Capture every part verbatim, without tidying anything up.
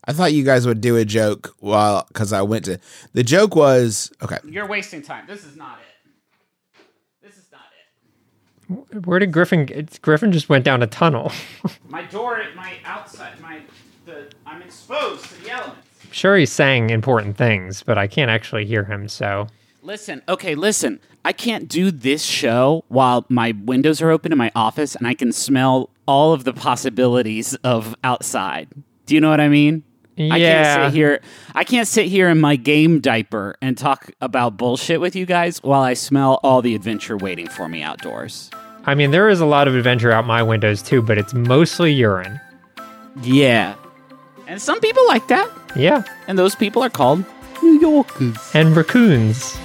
I thought you guys would do a joke while because I went to. The joke was okay. You're wasting time. This is not it. This is not it. Where did Griffin? Griffin just went down a tunnel. My door, my outside, my the. I'm exposed to the elements. I'm sure he's saying important things, but I can't actually hear him. So listen. Okay, listen. I can't do this show while my windows are open in my office and I can smell all of the possibilities of outside. Do you know what I mean? Yeah. I can't sit here. I can't sit here in my game diaper and talk about bullshit with you guys while I smell all the adventure waiting for me outdoors. I mean, there is a lot of adventure out my windows too, but it's mostly urine. Yeah. And some people like that. Yeah. And those people are called New Yorkers. And raccoons.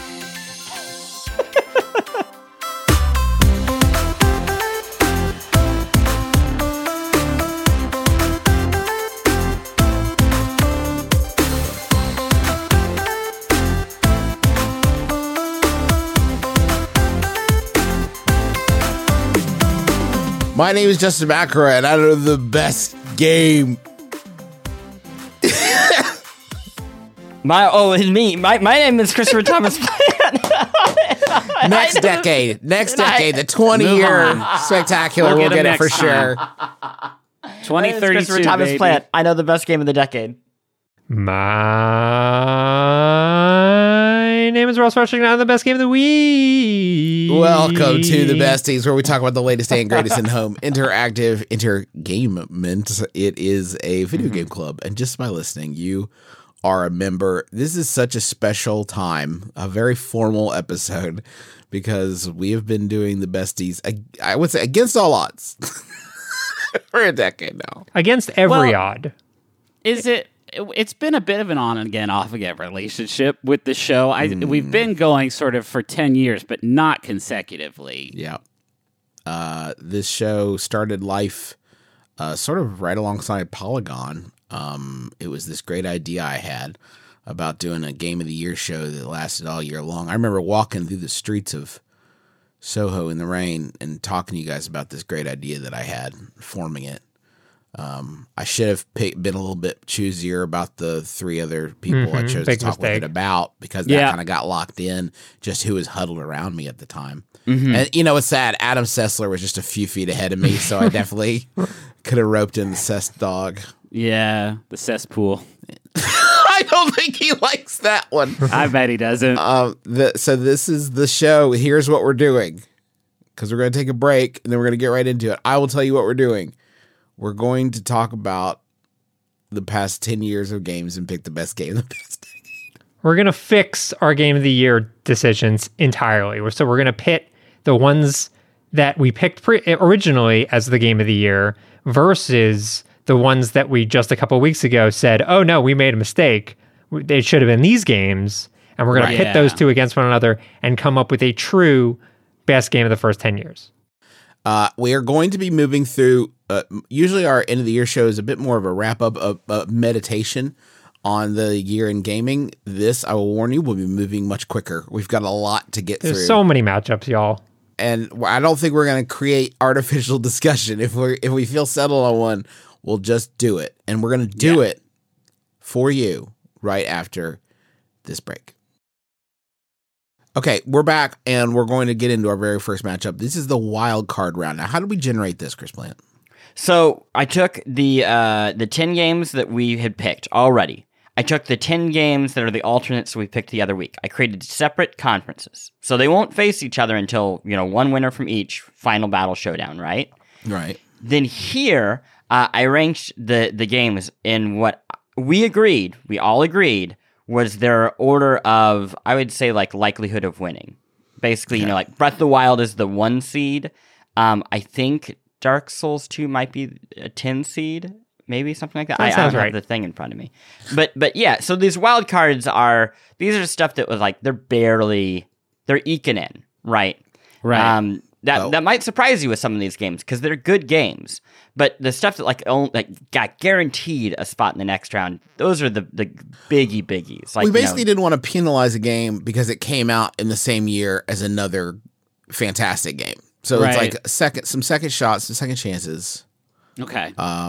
My name is Justin McElroy, and I know the best game. my oh, and me. My my name is Christopher Thomas. Next decade, next decade, the twenty-year spectacular. We'll We'll get get, it it for next sure. twenty thirty-two, Christopher Thomas baby. Plant. I know the best game of the decade. My name is Ross Rushing, and I'm the best game of the week. Welcome to the Besties, where we talk about the latest and greatest in home interactive entertainment. It is a video game club, and just by listening, you are a member. This is such a special time, a very formal episode, because we have been doing the Besties, I would say, against all odds for a decade now. Against every Well, odd. Is it? It's been a bit of an on again, off again relationship with the show. I mm. We've been going sort of for ten years, but not consecutively. Yeah. Uh, this show started life uh, sort of right alongside Polygon. Um, it was this great idea I had about doing a Game of the Year show that lasted all year long. I remember walking through the streets of Soho in the rain and talking to you guys about this great idea that I had, forming it. Um, I should have pick, been a little bit choosier about the three other people Mm-hmm. I chose Big to talk mistake. with it about, because that Yeah. kind of got locked in, just who was huddled around me at the time. Mm-hmm. And, you know, it's sad. Adam Sessler was just a few feet ahead of me, so I definitely could have roped in the Cess dog. Yeah, the cesspool. I don't think he likes that one. I bet he doesn't. Um, the, so this is the show. Here's what we're doing, because we're going to take a break, and then we're going to get right into it. I will tell you what we're doing. We're going to talk about the past ten years of games and pick the best game of the past decade. We're going to fix our game of the year decisions entirely. So we're going to pit the ones that we picked pre- originally as the game of the year versus the ones that we just a couple of weeks ago said, oh no, we made a mistake. It should have been these games. And we're going Right. to pit Yeah. those two against one another and come up with a true best game of the first ten years. Uh, we are going to be moving through, uh, usually our end of the year show is a bit more of a wrap up of uh, meditation on the year in gaming. This, I will warn you, will be moving much quicker. We've got a lot to get There's through. so many matchups, y'all. And I don't think we're going to create artificial discussion. If we if we feel settled on one, we'll just do it. And we're going to do Yeah. it for you right after this break. Okay, we're back, and we're going to get into our very first matchup. This is the wild card round. Now, how do we generate this, Chris Plant? So I took the uh, the ten games that we had picked already. I took the ten games that are the alternates we picked the other week. I created separate conferences, so they won't face each other until, you know, one winner from each final battle showdown, right? Right. Then here, uh, I ranked the the games in what we agreed, we all agreed, was their order of, I would say, like, likelihood of winning. Basically, you know, like, Breath of the Wild is the one seed. Um, I think Dark Souls two might be a ten seed, maybe something like that. That I, I sounds don't right. have the thing in front of me. But, but yeah, so these wild cards are, these are stuff that was, like, they're barely, they're eking in, right? Right. Um, that, Oh. that might surprise you with some of these games, because they're good games. But the stuff that like own, like got guaranteed a spot in the next round, those are the, the biggie biggies. Like, we basically you know, didn't want to penalize a game because it came out in the same year as another fantastic game. So it's Right. like second, some second shots, some second chances. Okay. Um,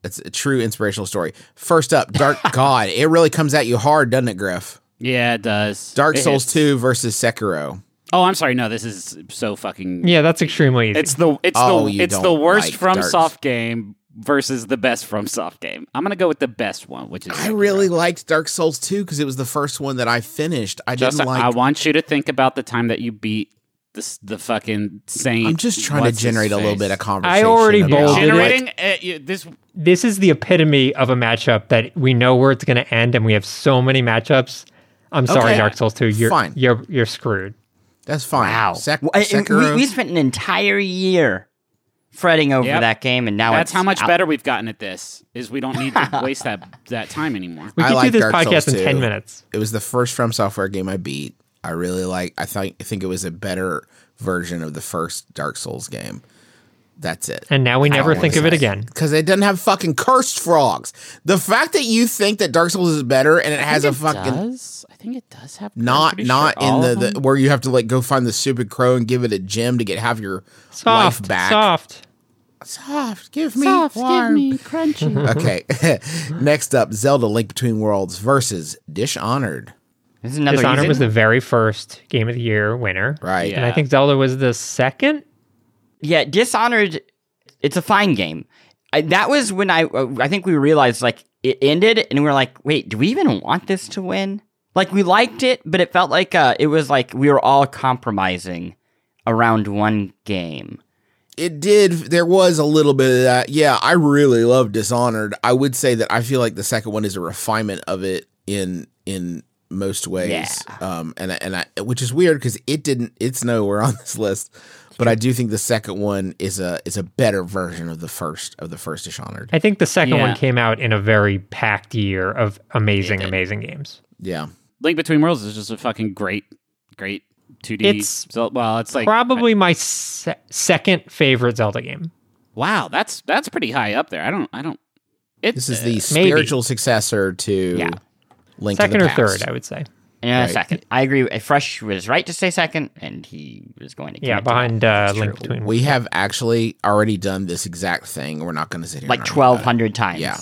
It's a true inspirational story. First up, Dark God. It really comes at you hard, doesn't it, Griff? Yeah, it does. Dark It Souls hits. two versus Sekiro. Oh, I'm sorry. No, this is so fucking. Yeah, that's extremely easy. It's the it's Oh, the you it's the don't worst like from Dark- soft game versus the best from soft game. I'm gonna go with the best one, which is. I Sekiro. really liked Dark Souls two because it was the first one that I finished. I Just, didn't like. I want you to think about the time that you beat this the fucking saint. I'm just trying what's to generate his a little face. bit of conversation. I already about bolded it. generating uh, you- this. this is the epitome of a matchup that we know where it's going to end, and we have so many matchups. I'm sorry, Okay. Dark Souls two. You're Fine. you're you're screwed. That's fine. Wow. Sek- Well, and Sekiro. we, we spent an entire year fretting over Yep. that game, and now That's it's how much out. better we've gotten at this. Is we don't need to waste that that time anymore. We I could like do this Dark podcast Souls in ten two. minutes. It was the first From Software game I beat. I really like. I think. I think it was a better version of the first Dark Souls game. That's it. And now we never don't think wanna of it say. again. Because it doesn't have fucking cursed frogs. The fact that you think that Dark Souls is better and it has a it fucking does. I think it does have. I'm not pretty not sure all in of the, the them. where you have to like go find the stupid crow and give it a gem to get half your Soft, life back. soft. Soft, give me Soft, warm. give me crunchy. Okay. Next up, Zelda Link Between Worlds versus Dishonored. This is another Dishonored easy- was the very first Game of the Year winner, Right. Yeah. and I think Zelda was the second. Yeah, Dishonored, it's a fine game. I, that was when I I think we realized, like, it ended, and we were like, wait, do we even want this to win? Like, we liked it, but it felt like uh, it was like we were all compromising around one game. It did. There was a little bit of that. Yeah, I really love Dishonored. I would say that I feel like the second one is a refinement of it in in most ways. Yeah. Um, and I- and I, which is weird because it didn't. It's nowhere on this list. But I do think the second one is a is a better version of the first of the first Dishonored. I think the second Yeah. one came out in a very packed year of amazing, amazing games. Yeah. Link Between Worlds is just a fucking great, great two D. It's so, well, it's like Probably my se- second favorite Zelda game. wow. That's that's pretty high up there. I don't. I don't. It, This is the maybe. spiritual successor to Yeah. Link Second to or the Past. third, I would say. And in a Right. second, I agree. Fresh was right to say second, and he was going to Yeah, commit to behind uh, That's Link true. Between We Worlds. have actually already done this exact thing. We're not going to sit here that. like and argue twelve about hundred times. Yeah.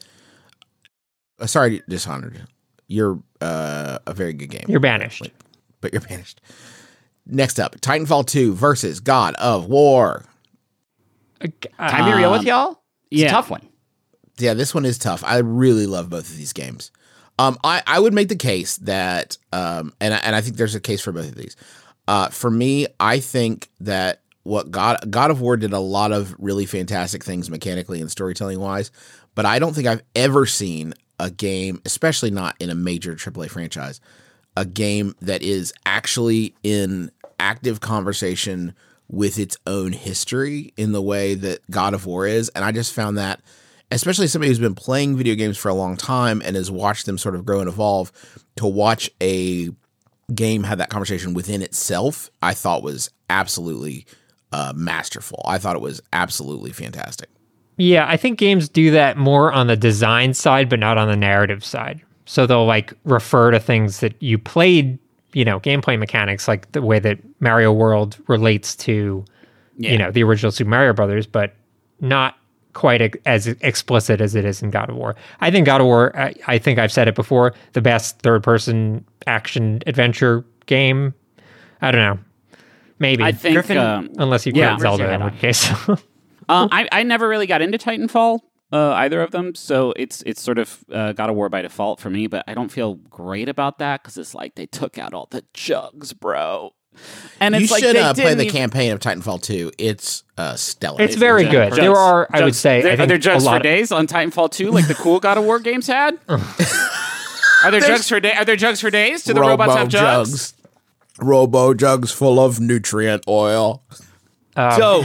Uh, sorry, Dishonored. You're uh, a very good game. You're banished. But you're banished. Next up, Titanfall two versus God of War. Can I be real with Um, y'all? It's yeah. a tough one. Yeah, this one is tough. I really love both of these games. Um, I, I would make the case that, um, and I, and I think there's a case for both of these. Uh, for me, I think that what God God of War did a lot of really fantastic things mechanically and storytelling wise, but I don't think I've ever seen a game, especially not in a major triple A franchise, a game that is actually in active conversation with its own history in the way that God of War is. And I just found that, especially somebody who's been playing video games for a long time and has watched them sort of grow and evolve, to watch a game have that conversation within itself, I thought was absolutely uh, masterful. I thought it was absolutely fantastic. Yeah, I think games do that more on the design side, but not on the narrative side. So they'll like refer to things that you played, you know, gameplay mechanics, like the way that Mario World relates to, Yeah. you know, the original Super Mario Brothers, but not quite a, as explicit as it is in God of War. I think God of War, I, I think I've said it before, the best third-person action adventure game. I don't know. Maybe. I think. Griffin- um, Unless you Yeah. count Zelda, Raise in your which case. Uh, I, I never really got into Titanfall, uh, either of them, so it's it's sort of uh, God of War by default for me. But I don't feel great about that because it's like they took out all the jugs, bro. And You it's like should they uh, play didn't the even- campaign of Titanfall two. It's uh, stellar. It's very Jugs. good. There are, I would Jugs. say, There- I are think there a jugs lot for of- days on Titanfall two, like the cool God of War games had? Are there jugs for days? Are there jugs for days? Do the robots have jugs? Robo jugs full of nutrient oil. Um, So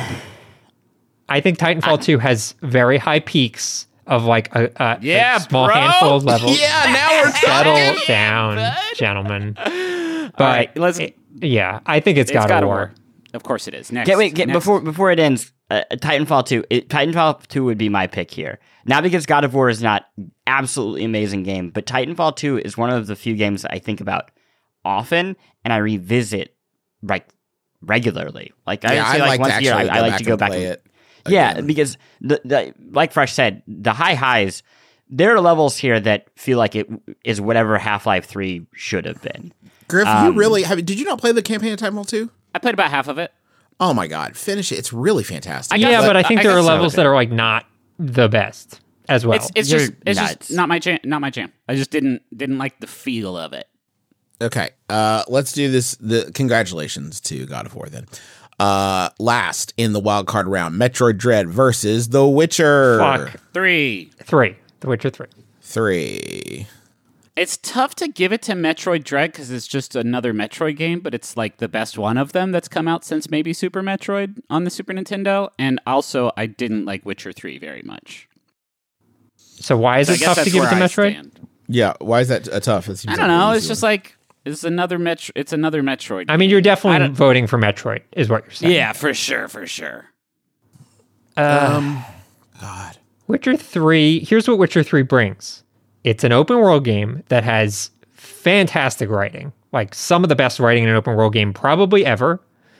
I think Titanfall two has very high peaks of like a, a, Yeah, a small bro. handful of levels. Yeah, now we're Settle down, gentlemen. But right, let's- it- yeah, I think it's, it's God, God of War. Of course it is. Next. Get, wait, get, Next. before before it ends, uh, Titanfall two. It, Titanfall two would be my pick here. Not because God of War is not absolutely amazing game, but Titanfall two is one of the few games that I think about often and I revisit like regularly. Like I Yeah, would say, I'd like like to once a year, I, actually I go like back to go and back play and it. Yeah, again. because the, the like Fresh said, the high highs, there are levels here that feel like it is whatever Half-Life three should have been. Griff, um, you really have? Did you not play the campaign of Titanfall two? I played about half of it. Oh my god, finish it! It's really fantastic. Yeah, but I think I there are guess so. levels that are like not the best as well. It's it's You're just it's nuts. just not my jam. Not my jam. I just didn't didn't like the feel of it. Okay, uh, let's do this. The congratulations to God of War then. Uh, last in the wild card round, Metroid Dread versus The Witcher. Fuck. Three. Three. The Witcher three. Three. It's tough to give it to Metroid Dread because it's just another Metroid game, but it's like the best one of them that's come out since maybe Super Metroid on the Super Nintendo. And also, I didn't like Witcher three very much. So why is So I it guess tough to that's give it to where I Metroid? stand. Yeah, why is that uh, tough? It seems I don't like know. an It's easy just one. like it's another Metro. It's another Metroid. I mean, you're I definitely don't- voting for Metroid, is what you're saying. yeah, for sure, for sure. Uh, um, God. Witcher three, here's what Witcher three brings. It's an open world game that has fantastic writing, like some of the best writing in an open world game probably ever.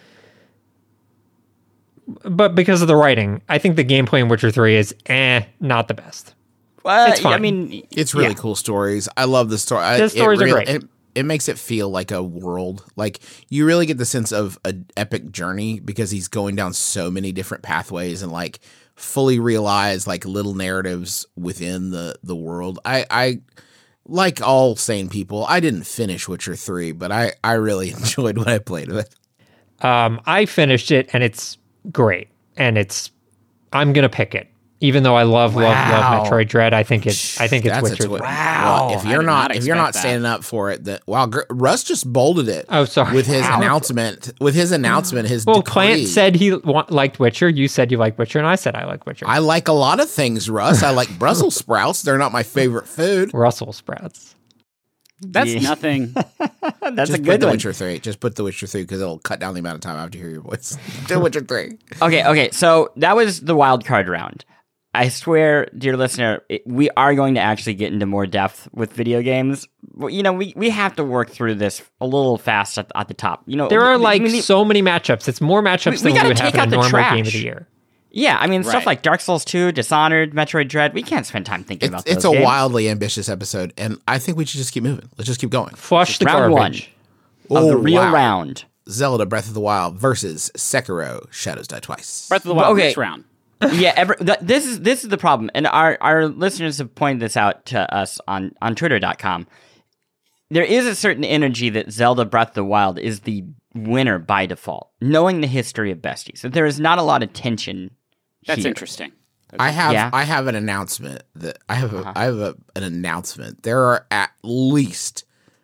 But because of the writing, I think the gameplay in Witcher three is eh, not the best. Well, It's I fine. mean, It's really Yeah. cool stories. I love the story. I- The it stories are really- great. It, it makes it feel like a world. Like you really get the sense of an epic journey because he's going down so many different pathways and like fully realize like little narratives within the the world. I I like all sane people. I didn't finish Witcher three, but I I really enjoyed what I played with it. Um, I finished it and it's great. And it's, I'm going to pick it. Even though I love, Wow. love, love Metroid Dread, I think it's, I think it's That's a Witcher twi- three. Wow. Well, if I you're did not, not if you're not expect that. standing up for it, that wow, Gr- Russ just bolded it. Oh, sorry. With his Wow. announcement, with his announcement, his Well, decree. Plant said he wa- liked Witcher. You said you like Witcher, and I said I like Witcher. I like a lot of things, Russ. I like Brussels sprouts. They're not my favorite food. Russell sprouts. That's Yeah. nothing. that's Just a put good The one. Witcher three. Just put The Witcher three because it'll cut down the amount of time I have to hear your voice. Do Witcher three. Okay, okay. So that was the wild card round. I swear, dear listener, it, we are going to actually get into more depth with video games. Well, you know, we, we have to work through this a little fast at, at the top. You know, There are we- like we need- so many matchups. It's more matchups We- we than we gotta would have take in a out the normal game of trash. the year. yeah, I mean, stuff Right. like Dark Souls two, Dishonored, Metroid Dread. We can't spend time thinking It's, about it's those a games. wildly ambitious episode, and I think we should just keep moving. Let's just keep going. Flush the round garbage. one of the Oh, real wow. round. Zelda Breath of the Wild versus Sekiro Shadows Die Twice. Breath of the Wild. Okay. Which round? yeah, every, th- this is this is the problem, and our our listeners have pointed this out to us on on Twitter dot com. There is a certain energy that Zelda Breath of the Wild is the winner by default, knowing the history of Bestie. So there is not a lot of tension. That's here. interesting. I have Yeah. I have an announcement that I have a, Uh-huh. I have a, an announcement. There are at least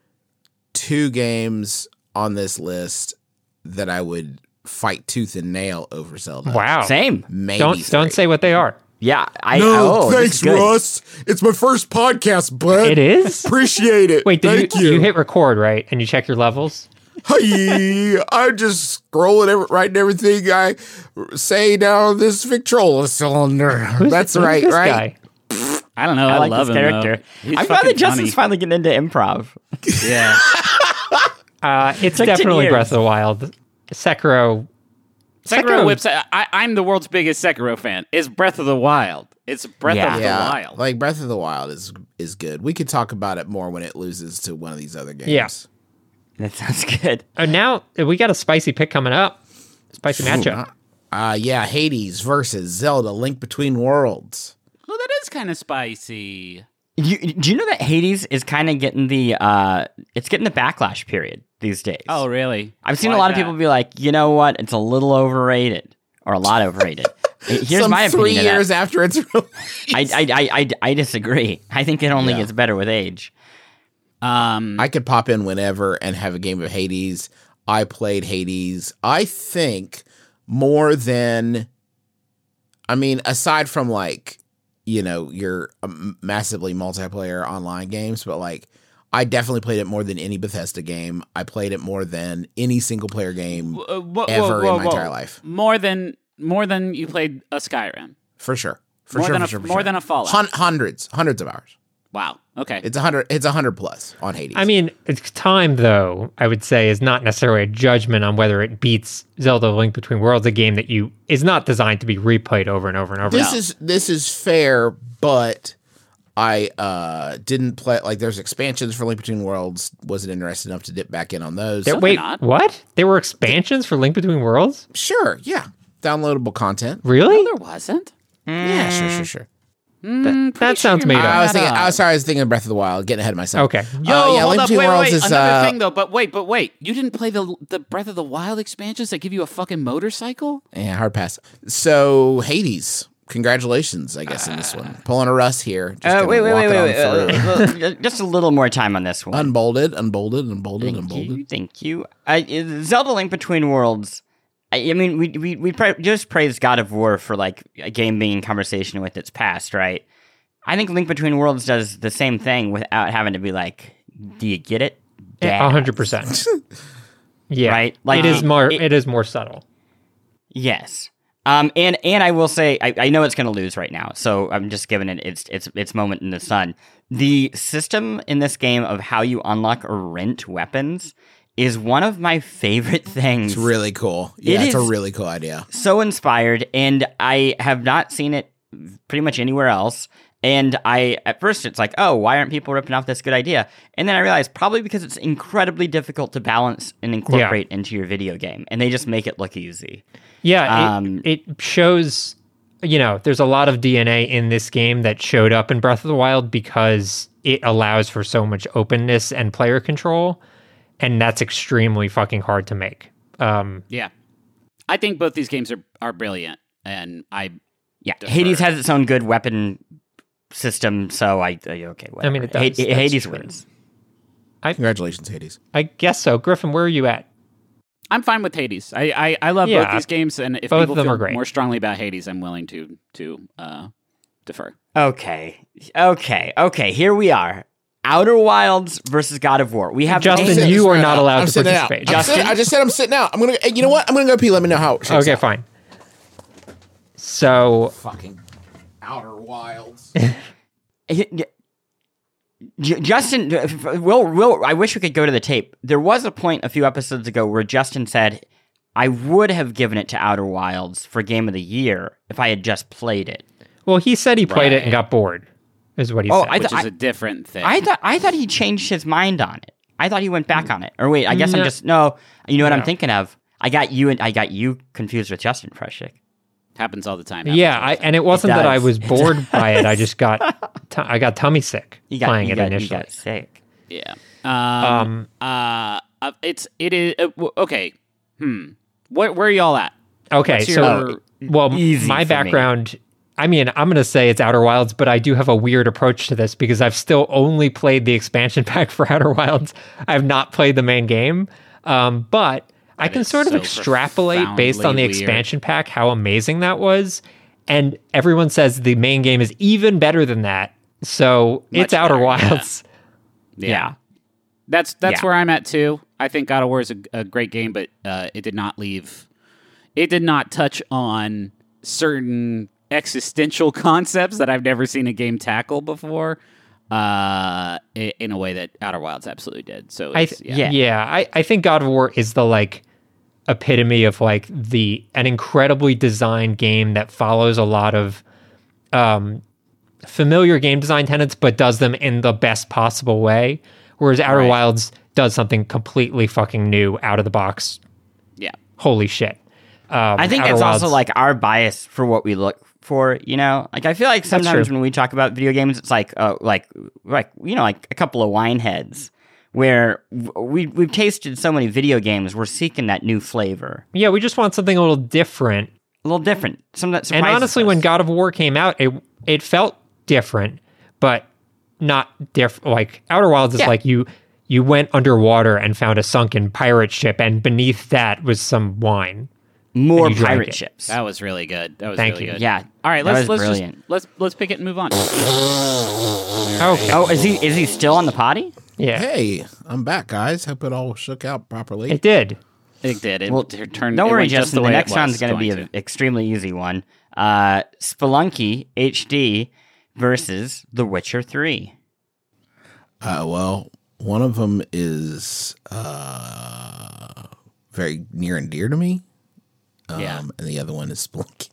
two games on this list that I would fight tooth and nail over Zelda. Wow. Same. Maybe Don't don't three. say what they are. Yeah. I No, oh, this thanks, is good. Russ. It's my first podcast, bud. It is? Appreciate it. Wait, did Thank you, you. you hit record, right? And you check your levels? Hey, I'm just scrolling, every, writing everything I say down this Victrola cylinder. Who's- That's who's right, this right? guy? I don't know. I I, like love this him, character. though. He's I'm glad fucking that Justin's funny. finally getting into improv. Yeah. Uh, it's Took ten definitely years. Breath of the Wild. Sekiro. Sekiro, Sekiro- whips. I, I'm the world's biggest Sekiro fan. It's Breath of the Wild. It's Breath Yeah. of the Yeah, Wild. like Breath of the Wild is is good. We could talk about it more when it loses to one of these other games. Yeah. That sounds good. Uh, now we got a spicy pick coming up. Spicy matchup. Uh, yeah, Hades versus Zelda Link Between Worlds. Oh, that is kind of spicy. You, do you know that Hades is kind of getting the uh, it's getting the backlash period these days? Oh, really? I've seen Why a lot is of people that? be like, you know what? It's a little overrated or a lot overrated. Here's Some my three opinion. of years that. after it's released. I, I, I, I, I disagree. I think it only Yeah. gets better with age. Um, I could pop in whenever and have a game of Hades. I played Hades. I think more than, I mean, aside from like, you know, your um, massively multiplayer online games, but like, I definitely played it more than any Bethesda game. I played it more than any single player game w- uh, whoa, ever whoa, whoa, in my whoa. entire life. More than more than you played a Skyrim. For sure. For More sure. than for a- sure, for more sure. than a Fallout. Hun- hundreds, hundreds of hours. Wow. Okay. It's a hundred. It's a hundred plus on Hades. I mean, it's time though. I would say is not necessarily a judgment on whether it beats Zelda: Link Between Worlds, a game that you is not designed to be replayed over and over and over. this No. is this is fair, but I uh, didn't play. Like, there's expansions for Link Between Worlds. Wasn't interested enough to dip back in on those. There- they're wait, not. what? There were expansions for Link Between Worlds? Sure, yeah, downloadable content. Really? No, there wasn't. Yeah, sure, sure, sure. Mm, that pretty sounds sure made you're up. I was making thinking. that I was up. sorry. I was thinking of Breath of the Wild. Getting ahead of myself. Okay. Yo, Uh, yeah, hold Link up, Between wait, Worlds wait, is. another Uh, thing though. But wait, but wait, you didn't play the the Breath of the Wild expansions that give you a fucking motorcycle? yeah, hard pass. So Hades. Congratulations, I guess, in this one. Pulling a Russ here. Just Uh, gonna wait, wait, walk wait, it on wait, wait. through. uh, uh, Just a little more time on this one. Unbolded, unbolded, unbolded, Thank unbolded. you, thank you. I, uh, Zelda: Link Between Worlds. I, I mean, we we we pra- just praised God of War for like a game being in conversation with its past, right? I think Link Between Worlds does the same thing without having to be like, "Do you get it?" A hundred percent. Yeah. Right? Like, it is um, more. it- it is more subtle. Yes. Um, and and I will say, I, I know it's going to lose right now, so I'm just giving it its its its moment in the sun. The system in this game of how you unlock or rent weapons is one of my favorite things. It's really cool. Yeah, It it's a is- really cool idea. So inspired, and I have not seen it pretty much anywhere else. And I, at first, it's like, oh, why aren't people ripping off this good idea? And then I realized probably because it's incredibly difficult to balance and incorporate into your video game, and they just make it look easy. Yeah. Um, it, it shows. You know, there's a lot of D N A in this game that showed up in Breath of the Wild because it allows for so much openness and player control, and that's extremely fucking hard to make. Um, Yeah. I think both these games are, are brilliant, and I Yeah, Defer. Hades has its own good weapon system, so I uh, okay. Whatever. I mean, it does. Ha- That's Hades true. wins. Congratulations, Hades. I guess so. Griffin, where are you at? I'm fine with Hades. I I, I love Yeah, both these games, and if both people of them feel are great. more strongly about Hades, I'm willing to to uh, defer. Okay, okay, okay. Here we are. Outer Wilds versus God of War. We have Justin, the- Sitting you this are right not out. allowed I'm to sitting out. participate. I'm Justin? sitting- I just said I'm sitting out. I'm gonna. hey, You know what? I'm gonna go pee. Let me know how. It shakes Okay, out. fine. So Fucking Outer Wilds. J- Justin, Will, Will, I wish we could go to the tape. There was a point a few episodes ago where Justin said, I would have given it to Outer Wilds for Game of the Year if I had just played it. well, he said he played it and Right. got bored, is what he Oh, said. I Which th- is a different thing. I thought I thought he changed his mind on it. I thought he went back on it. Or wait, I guess I'm No. just no. You know what I'm No. thinking of? I got you and I got you confused with Justin Freshik. Happens all the time. Yeah, Happens all I, the time. and it wasn't that I does. was bored by it. I just got, t- I got tummy sick You got playing you it got, you initially. got sick. Yeah. Um, uh, uh, it's it is uh, w- okay. Hmm. Where where are y'all at? Okay, What's so your- well, Easy my for me. background. I mean, I'm going to say it's Outer Wilds, but I do have a weird approach to this because I've still only played the expansion pack for Outer Wilds. I've not played the main game, um, but I That can is sort of so extrapolate based on the profoundly weird. expansion pack how amazing that was, and everyone says the main game is even better than that. So Much it's Outer better, yeah. Wilds. Yeah. Yeah. That's that's Yeah. where I'm at too. I think God of War is a, a great game, but uh, it did not leave. It did not touch on certain existential concepts that I've never seen a game tackle before, uh, i- in a way that Outer Wilds absolutely did. So I it's, th- yeah. yeah, I, I think God of War is the like epitome of like the an incredibly designed game that follows a lot of um familiar game design tenets but does them in the best possible way, whereas Outer Right. Wilds does something completely fucking new out of the box. yeah. Holy shit. Um, I think Outer it's also Wilds- like our bias for what we look for, you know? Like I feel like sometimes true. when we talk about video games, it's like uh, like like you know, like a couple of wine heads where w- we we've tasted so many video games, we're seeking that new flavor. yeah, we just want something a little different. A little different. Some that And surprises honestly, us. when God of War came out, it it felt different, but not different. Like Outer Wilds is Yeah. like you you went underwater and found a sunken pirate ship, and beneath that was some wine. more and you drank pirate it. ships. That was really good. That was Thank really you. good. Yeah. All right, that let's was let's brilliant. just let's let's pick it and move on. Okay. Oh, is he is he still on the potty? Yeah, Hey, I'm back, guys. Hope it all shook out properly. it did. It did. It Well, t- turned. Don't it worry, went just Justin. the The, way next it was one's going to be an extremely easy one. Uh, Spelunky H D versus The Witcher three. Uh, well, one of them is uh, very near and dear to me. Um, Yeah. And the other one is Spelunky.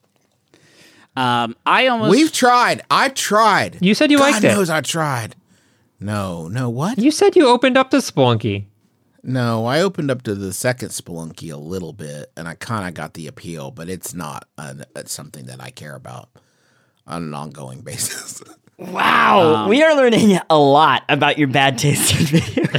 Um, I almost We've tried. I tried. You said you God liked it. knows I tried. No, no, what? You said you opened up to Spelunky. No, I opened up to the second Spelunky a little bit, and I kind of got the appeal, but it's not uh, it's something that I care about on an ongoing basis. Wow, Um, we are learning a lot about your bad taste in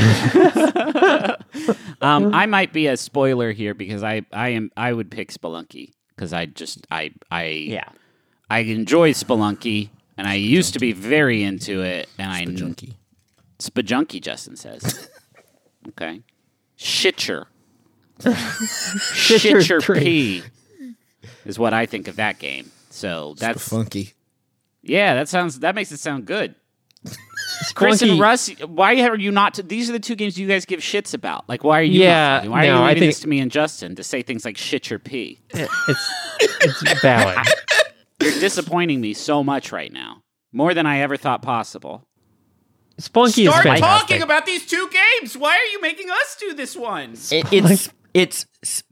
video. um, I might be a spoiler here because I, I am I would pick Spelunky because I just I I Yeah. I enjoy Spelunky and I used to be very into it and I Junkie. Spajunky, Justin says. Okay. Shitcher. Shitcher three. P is what I think of that game. So that's Funky. yeah, that sounds that makes it sound good. Chris and Spelunky- Russ, why are you not? To, these are the two games you guys give shits about. Like, why are you? Yeah, not, why are no, you I leaving think- this to me and Justin to say things like "shit your pee"? It's it's valid. You're disappointing me so much right now, more than I ever thought possible. Spelunky is fantastic. about these two games. Why are you making us do this one? It, it's it's s-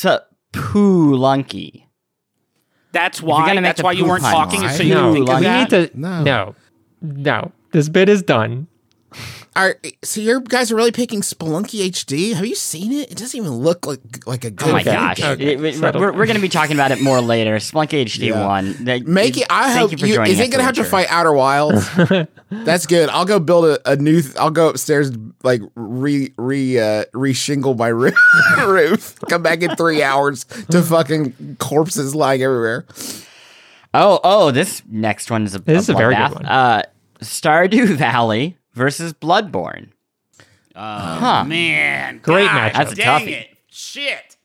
Spelunky. That's you're why. gonna make That's the why you poo weren't pun, talking, why? so you No, didn't think of we that. need to. No. No, no. This bit is done. All right, so you guys are really picking Spelunky H D? Have you seen it? It doesn't even look like like a good Oh my Okay. gosh. Okay. It- it- Settle we're down. we're going to be talking about it more later. Splunk H D Yeah. one. That- Make it. I thank hope you for you. joining Is us, it gonna have to Richard. fight Outer Wilds? That's good. I'll go build a, a new. Th- I'll go upstairs, like re re uh, re-shingle my roof. roof. Come back in three hours to fucking corpses lying everywhere. Oh, oh, this next one is a, This is a very good bloodbath. one. Uh, Stardew Valley versus Bloodborne. Oh Huh. man, Great God, matchup. That's a dang toughie. it! Shit.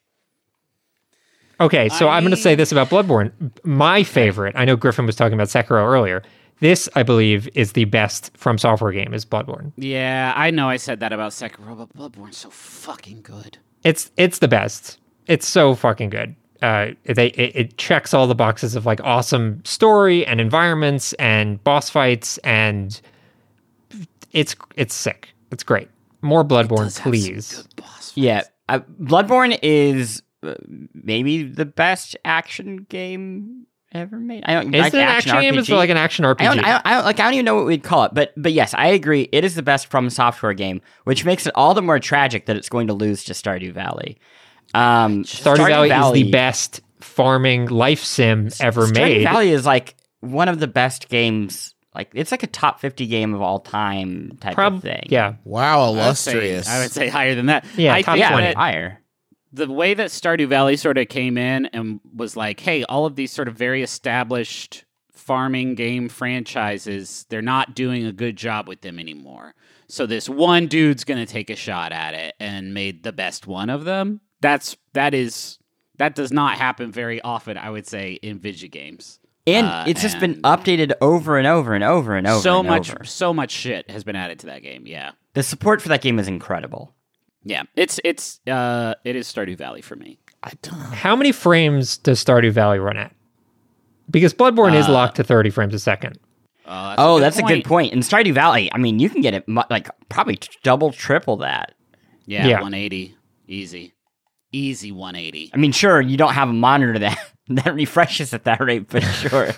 Okay, so I I'm going to say mean- this about Bloodborne. My favorite. I know Griffin was talking about Sekiro earlier. This, I believe, is the best From Software game. Is Bloodborne. Yeah, I know I said that about Sekiro, but Bloodborne's so fucking good. It's it's the best. It's so fucking good. Uh, they it, it checks all the boxes of like awesome story and environments and boss fights, and it's it's sick. It's great. More Bloodborne, Does have some please. good boss Yeah, fights. uh, Bloodborne is uh, maybe the best action game ever made. I don't. Is like it an action game? Is it like an action R P G? I don't, I don't, I don't, like. I don't even know what we'd call it, but but yes, I agree. It is the best From Software game, which makes it all the more tragic that it's going to lose to Stardew Valley. Um, Stardew, Valley, is the best farming life sim ever Stardew made. Valley is like one of the best games. Like it's like a top fifty game of all time type Prob- of thing. Yeah, Wow, I would, say, illustrious. I would say higher than that. Yeah, I top think yeah, twenty. that higher. the way that Stardew Valley sort of came in and was like, hey, all of these sort of very established farming game franchises, they're not doing a good job with them anymore. So this one dude's going to take a shot at it and made the best one of them. That's that is that does not happen very often, I would say, in video games. And Uh, it's just been and- updated over and over and over and over. so and much over. so much shit has been added to that game. Yeah. The support for that game is incredible. Yeah. It's it's uh it is Stardew Valley for me. I don't. how many frames does Stardew Valley run at? Because Bloodborne is Uh, locked to thirty frames a second. Uh, Oh, that's a good point. In Stardew Valley, I mean, you can get it mu- like probably t- double, triple that. Yeah, Yeah. one eighty. Easy. Easy one eighty. I mean, sure, you don't have a monitor that that refreshes at that rate, but sure.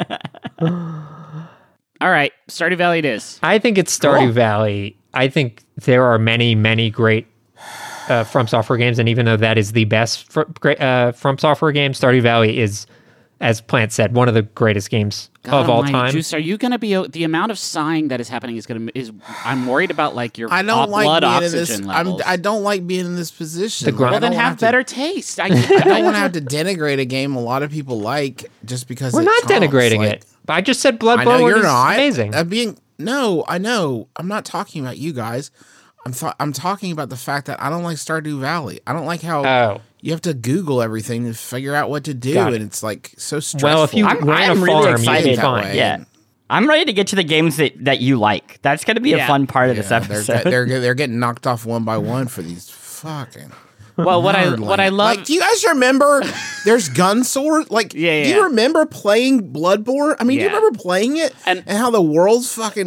All right, Stardew Valley it is. I think it's Stardew Cool. Valley. I think there are many, many great uh, From Software games, and even though that is the best fr- great, uh, From Software game, Stardew Valley is, as Plant said, one of the greatest games God of all almighty, time. Juice, are you going to be the amount of sighing that is happening is going to is? I'm worried about like your I uh, don't like blood being in oxygen this. I'm, levels. I don't like being in this position. The grind- I well, then don't have want to- better taste. I, I I don't don't want to have to denigrate a game a lot of people like just because We're it not chomps, denigrating like- it. But I just said I know Bloodborne you're is not. amazing. I'm being no. I know. I'm not talking about you guys. I'm th- I'm talking about the fact that I don't like Stardew Valley. I don't like how Oh. you have to Google everything to figure out what to do, Got it. and it's like so stressful. Well, if you I'm, ran I'm a really farm, excited. you'd be that fine. way. Yeah. I'm ready to get to the games that, that you like. That's going to be a Yeah. fun part of this Yeah, episode. they're, they're they're getting knocked off one by one for these fucking. well, what I nerdling. what I love. Like, do you guys remember? There's gun sword. Like, Yeah, do yeah. you remember playing Bloodborne? I mean, do Yeah. you remember playing it And- and, how the world's fucking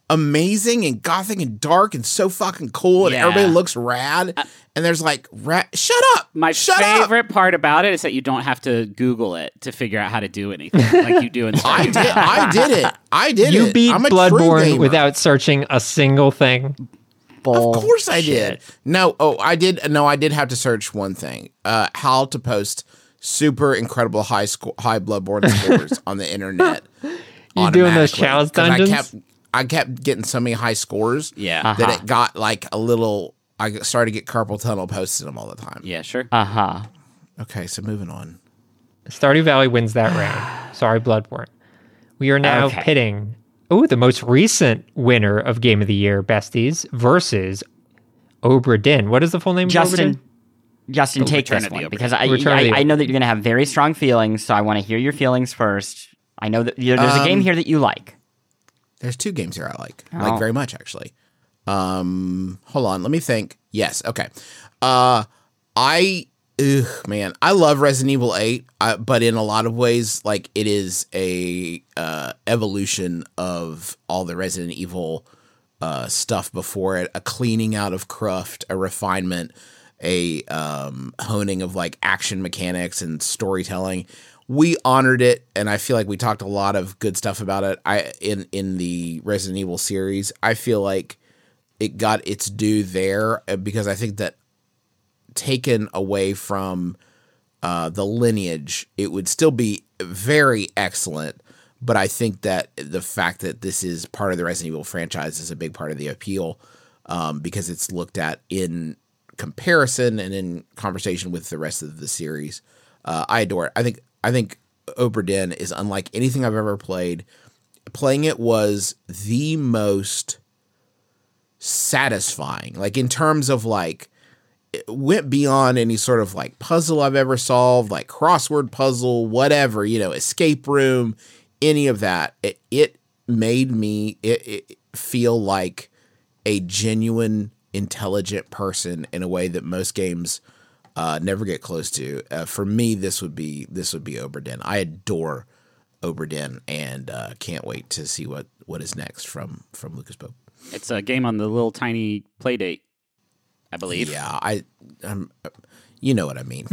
amazing and gothic and dark and so fucking cool and Yeah. everybody looks rad. Uh, and there's like, ra- shut up. My shut up. favorite part about it is that you don't have to Google it to figure out how to do anything like you do in I Stardew did. Valley. I did it. I did You it. beat I'm a true Bloodborne gamer. without searching a single thing. Of course I did. Bullshit. No, oh, I did. No, I did have to search one thing: uh, how to post super incredible high sco- high Bloodborne scores on the internet. You doing those automatically. challenge 'Cause dungeons? I kept, I kept getting so many high scores Yeah. Uh-huh. that it got like a little. I started to get carpal tunnel posted them all the time. Yeah, sure. Uh huh. Okay, so moving on. Stardew Valley wins that round. Sorry, Bloodborne. We are now Okay. pitting, oh, the most recent winner of Game of the Year, Besties, versus Obra Dinn. What is the full name of Obra Justin, Dinn? Justin, Oh, take Return this of the one Obra because Dinn. I, Return of the I, I Obra know that you're going to have very strong feelings, so I want to hear your feelings first. I know that you there's a game Um, here that you like. There's two games here I like, Oh. like very much actually. Um, hold on, let me think. Yes, okay. Uh, I, ugh, man, I love Resident Evil eight, uh, but in a lot of ways, like it is a uh, evolution of all the Resident Evil uh, stuff before it, a cleaning out of cruft, a refinement, a um, honing of like action mechanics and storytelling. We honored it, and I feel like we talked a lot of good stuff about it. I in in the Resident Evil series, I feel like it got its due there uh, because I think that taken away from uh, the lineage, it would still be very excellent. But I think that the fact that this is part of the Resident Evil franchise is a big part of the appeal um, because it's looked at in comparison and in conversation with the rest of the series. Uh, I adore it. I think I think Obra Dinn is unlike anything I've ever played. Playing it was the most satisfying, like in terms of like it went beyond any sort of like puzzle I've ever solved, like crossword puzzle, whatever, you know, escape room, any of that. It, it made me it, it feel like a genuine, intelligent person in a way that most games uh, never get close to. Uh, for me, this would be this would be Obra Dinn. I adore Obra Dinn and uh, can't wait to see what, what is next from from Lucas Pope. It's a game on the little tiny play date, I believe. Yeah, I, um, you know what I mean.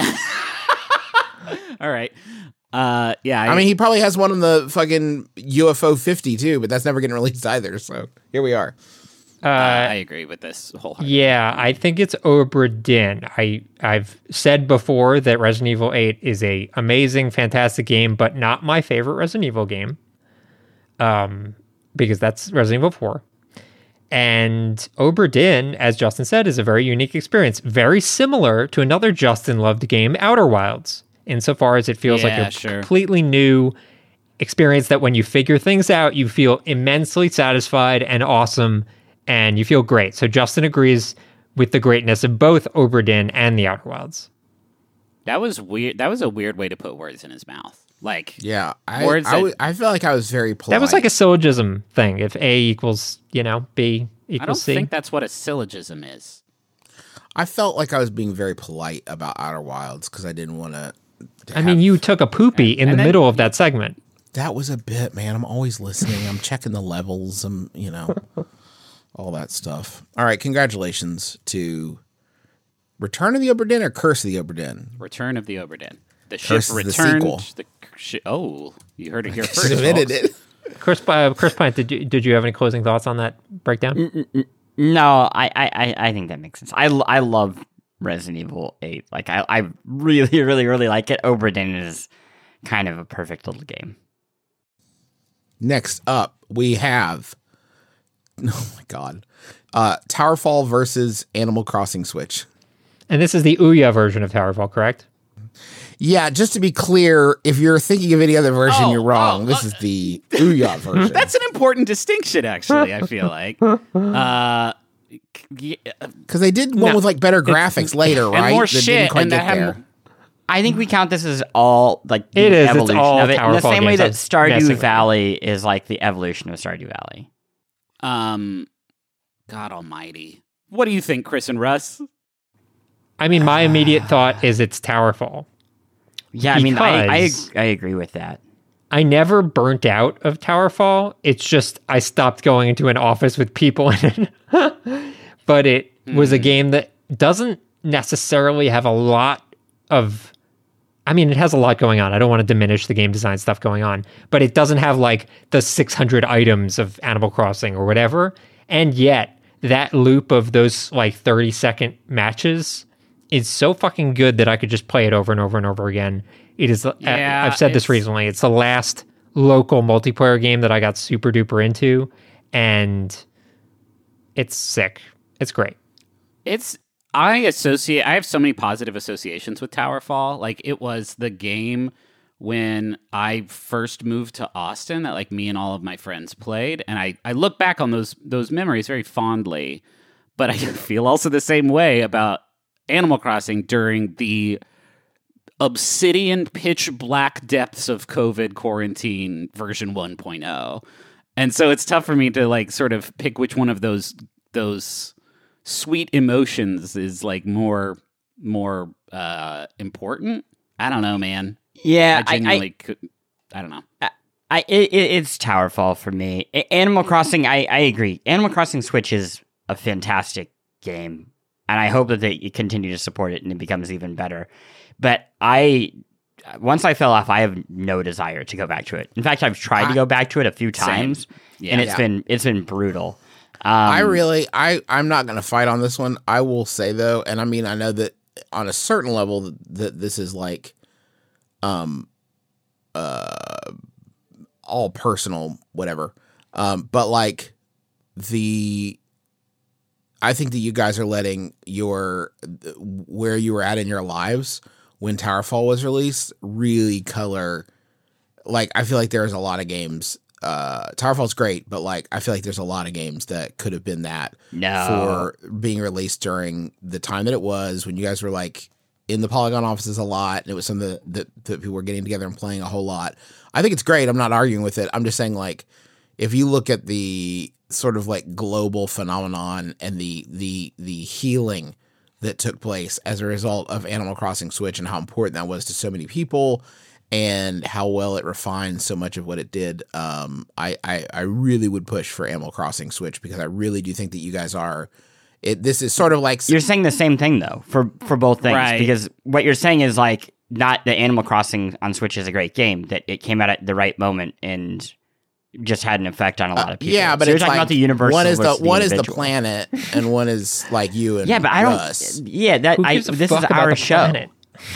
All right. Uh, yeah. I mean, he probably has one on the fucking U F O fifty too, but that's never getting released either. So here we are. Uh, I agree with this wholeheartedly. yeah, I think it's Obra Dinn. I I've said before that Resident Evil eight is a amazing, fantastic game, but not my favorite Resident Evil game. Um, because that's Resident Evil four. And Obra Dinn, as Justin said, is a very unique experience, very similar to another Justin loved game, Outer Wilds, insofar as it feels Yeah, like a sure. completely new experience that when you figure things out, you feel immensely satisfied and awesome, and you feel great. So Justin agrees with the greatness of both Obra Dinn and the Outer Wilds. That was weird. That was a weird way to put words in his mouth. Like, Yeah, I Words I, that- w- I felt like I was very polite. That was like a syllogism thing. If A equals, you know, B I equals don't C. think that's what a syllogism is. I felt like I was being very polite about Outer Wilds because I didn't want to. I mean, you took a poopy in And the then- middle of that segment. That was a bit, man. I'm always listening. I'm checking the levels. I'm, you know, all that stuff. All right, congratulations to Return of the Obra Dinn or Curse of the Obra Dinn. Return of the Obra Dinn. The ship Curse is the returned. sequel. The shi oh, you heard it here Should first. have edited folks. it. Chris, uh, Chris Pine, did you, did you have any closing thoughts on that breakdown? No, I, I, I- I think that makes sense. I, l- I love Resident Evil eight. Like, I, I really, really, really like it. Obra Dinn is kind of a perfect little game. Next up, we have, oh my God, uh, Towerfall versus Animal Crossing Switch. And this is the Ouya version of Towerfall, correct? Yeah, just to be clear, if you're thinking of any other version, Oh, you're wrong. oh, this uh, is the Ouya version. That's an important distinction, actually. I feel like. Uh, yeah, Because they did one No, with like better graphics later, right? and more That didn't shit, quite and get that have there. more- I think we count this as all, like, the It is, it's evolution all of it. In the Towerfall same way games, that I'm Stardew guessing. Valley is, like, the evolution of Stardew Valley. um, God Almighty. What do you think, Chris and Russ? I mean, my immediate thought is it's Towerfall. Yeah, I mean, I, I, Because- I agree with that. I never burnt out of Towerfall. It's just I stopped going into an office with people in it. But it mm. was a game that doesn't necessarily have a lot of... I mean, it has a lot going on. I don't want to diminish the game design stuff going on, but it doesn't have like the six hundred items of Animal Crossing or whatever. And yet, that loop of those like thirty second matches is so fucking good that I could just play it over and over and over again. It is, yeah, I've said this recently, it's the last local multiplayer game that I got super duper into, and it's sick. It's great. It's, I associate, I have so many positive associations with Towerfall. Like, it was the game when I first moved to Austin that, like, me and all of my friends played. And I, I look back on those those memories very fondly. But I feel also the same way about Animal Crossing during the obsidian pitch black depths of COVID quarantine version one point oh. And so it's tough for me to, like, sort of pick which one of those those... sweet emotions is like more more uh important. I don't know, man. Yeah, I genuinely I, I, could. I don't know. I, I it, it's Towerfall for me. Animal Crossing, I, I agree. Animal Crossing Switch is a fantastic game, and I hope that they continue to support it and it becomes even better. But I, once I fell off, I have no desire to go back to it. In fact, I've tried I, to go back to it a few times, yeah, and it's yeah. been it's been brutal. Um, I really, I, I'm not going to fight on this one. I will say, though, and I mean, I know that on a certain level that, that this is like um, uh, all personal, whatever. Um, but like the, I think that you guys are letting your, where you were at in your lives when Towerfall was released really color. Like, I feel like there's a lot of games. Uh, Towerfall's great, but like I feel like there's a lot of games that could have been that no. for being released during the time that it was when you guys were like in the Polygon offices a lot, and it was something that, that, that people were getting together and playing a whole lot. I think it's great. I'm not arguing with it. I'm just saying, like, if you look at the sort of like global phenomenon and the the the healing that took place as a result of Animal Crossing Switch and how important that was to so many people, and how well it refined so much of what it did, um, I, I, I really would push for Animal Crossing Switch, because I really do think that you guys are. It, this is sort of like you're saying the same thing though for for both things, right? Because what you're saying is like not that Animal Crossing on Switch is a great game, that it came out at the right moment and just had an effect on a lot of people. Uh, yeah, but so it's you're talking like about the universal. One is the, the one individual. is the planet, and one is like you and yeah, but I don't. Russ. Yeah, that I, this is our show. Planet?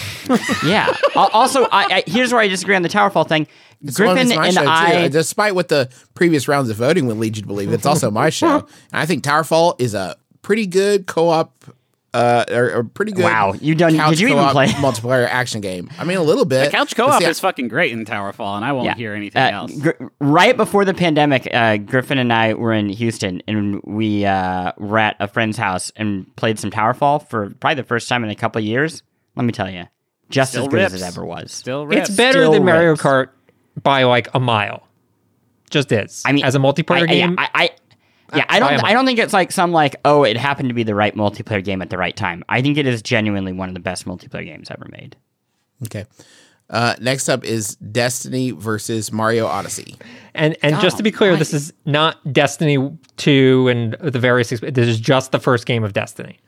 Yeah. Also, I, I, here's where I disagree on the Towerfall thing. It's Griffin and I, too. Despite what the previous rounds of voting would lead you to believe, it's also my show. And I think Towerfall is a pretty good co-op, uh, or, or pretty good. Wow, you done? Did you even play multiplayer action game? I mean, a little bit. The couch co-op see, is fucking great in Towerfall, and I won't yeah. hear anything uh, else. Gr- right before the pandemic, uh, Griffin and I were in Houston, and we uh, were at a friend's house and played some Towerfall for probably the first time in a couple of years. Let me tell you, just Still as good rips. as it ever was. Still rips. It's better Still than Mario rips. Kart by like a mile. Just is. I mean, as a multiplayer I, game. I, I, I yeah, I don't. I don't think it's like some like oh, it happened to be the right multiplayer game at the right time. I think it is genuinely one of the best multiplayer games ever made. Okay. Uh, next up is Destiny versus Mario Odyssey. And and Oh, just to be clear, my. this is not Destiny two and the various. Exp- this is just the first game of Destiny.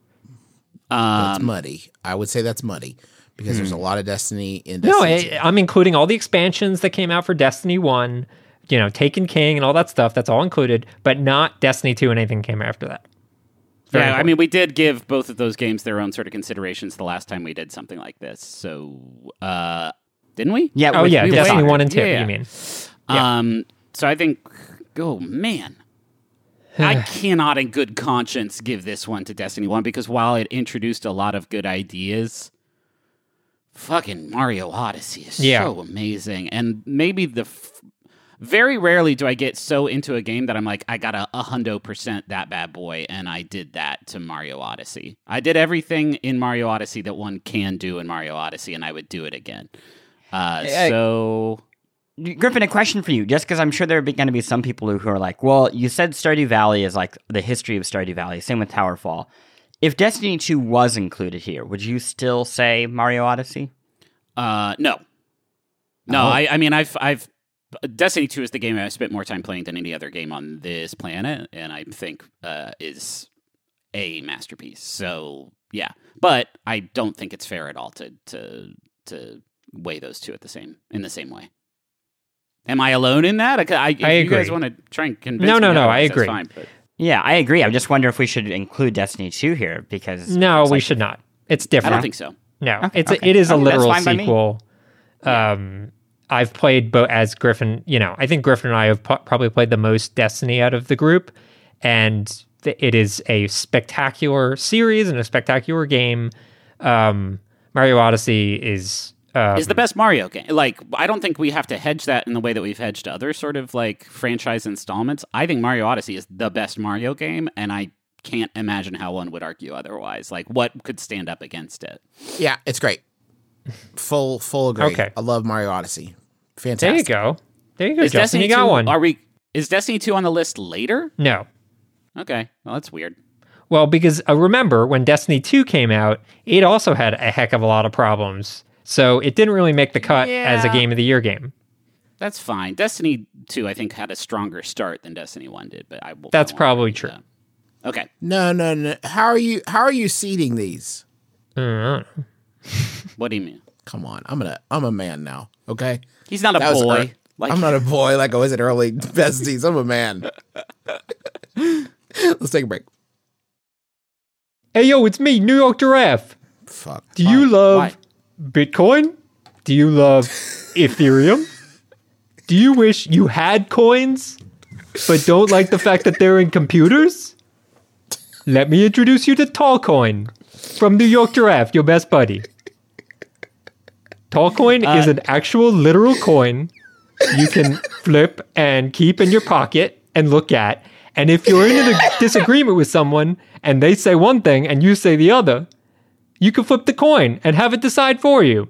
That's Um, muddy. I would say that's muddy because Hmm. there's a lot of Destiny in No, Destiny. I, I'm including all the expansions that came out for Destiny one, you know, Taken King and all that stuff. That's all included, but not Destiny two and anything came after that. Very yeah, I important. mean, we did give both of those games their own sort of considerations the last time we did something like this. So, uh, didn't we? Yeah. Oh with- yeah, we Destiny waited. one and two. Yeah, yeah. You mean? Yeah. Um, so I think, oh man, I cannot in good conscience give this one to Destiny one, because while it introduced a lot of good ideas, fucking Mario Odyssey is Yeah. so amazing. And maybe the f- very rarely do I get so into a game that I'm like, I got a, a hundo percent that bad boy, and I did that to Mario Odyssey. I did everything in Mario Odyssey that one can do in Mario Odyssey, and I would do it again. Uh, Hey, so... Griffin, a question for you, just because I'm sure there are going to be some people who, who are like, well, you said Stardew Valley is like the history of Stardew Valley. Same with Towerfall. If Destiny two was included here, would you still say Mario Odyssey? Uh, no. No, Oh. I, I mean, I've, I've, Destiny two is the game I've spent more time playing than any other game on this planet, and I think uh, is a masterpiece. So yeah, but I don't think it's fair at all to to to weigh those two at the same in the same way. Am I alone in that? I, I, if I you guys agree. want to try and convince No, me no, no, otherwise, I that's agree. Fine, but Yeah, I agree. I just wonder if we should include Destiny two here because No, it's we like- should not. It's I different. don't think so. No, Okay, it's okay. a, it is a Okay, that's literal fine by me. sequel. Um, I've played both as Griffin. You know, I think Griffin and I have po- probably played the most Destiny out of the group, and th- it is a spectacular series and a spectacular game. Um, Mario Odyssey is um, Is the best Mario game. Like, I don't think we have to hedge that in the way that we've hedged other sort of like franchise installments. I think Mario Odyssey is the best Mario game, and I can't imagine how one would argue otherwise. Like, what could stand up against it? Yeah, it's great. Full full agree. Okay. I love Mario Odyssey. there you Fantastic. go. There you go, Is Justin. Destiny You got two, one. Are we? Is Destiny two on the list later? No. Okay, well that's weird. Well, because uh, remember when Destiny two came out, it also had a heck of a lot of problems. So it didn't really make the cut as a Yeah. game of the year game. That's fine. Destiny two, I think, had a stronger start than Destiny one did, but I will. That's I won't probably argue true. that. Okay. No, no, no. How are you? How are you seeding these? Uh, I don't know. What do you mean? Come on, I'm gonna. I'm a man now. Okay. He's not a That was boy. ear- like I'm not a boy like I was at early besties. I'm a man. Let's take a break. Hey, yo, it's me, New York Giraffe. Fuck. Do you Why? love Why? Bitcoin? Do you love Ethereum? Do you wish you had coins, but don't like the fact that they're in computers? Let me introduce you to Tallcoin from New York Giraffe, your best buddy. Tallcoin Uh, is an actual literal coin you can flip and keep in your pocket and look at. And if you're in a disagreement with someone and they say one thing and you say the other, you can flip the coin and have it decide for you.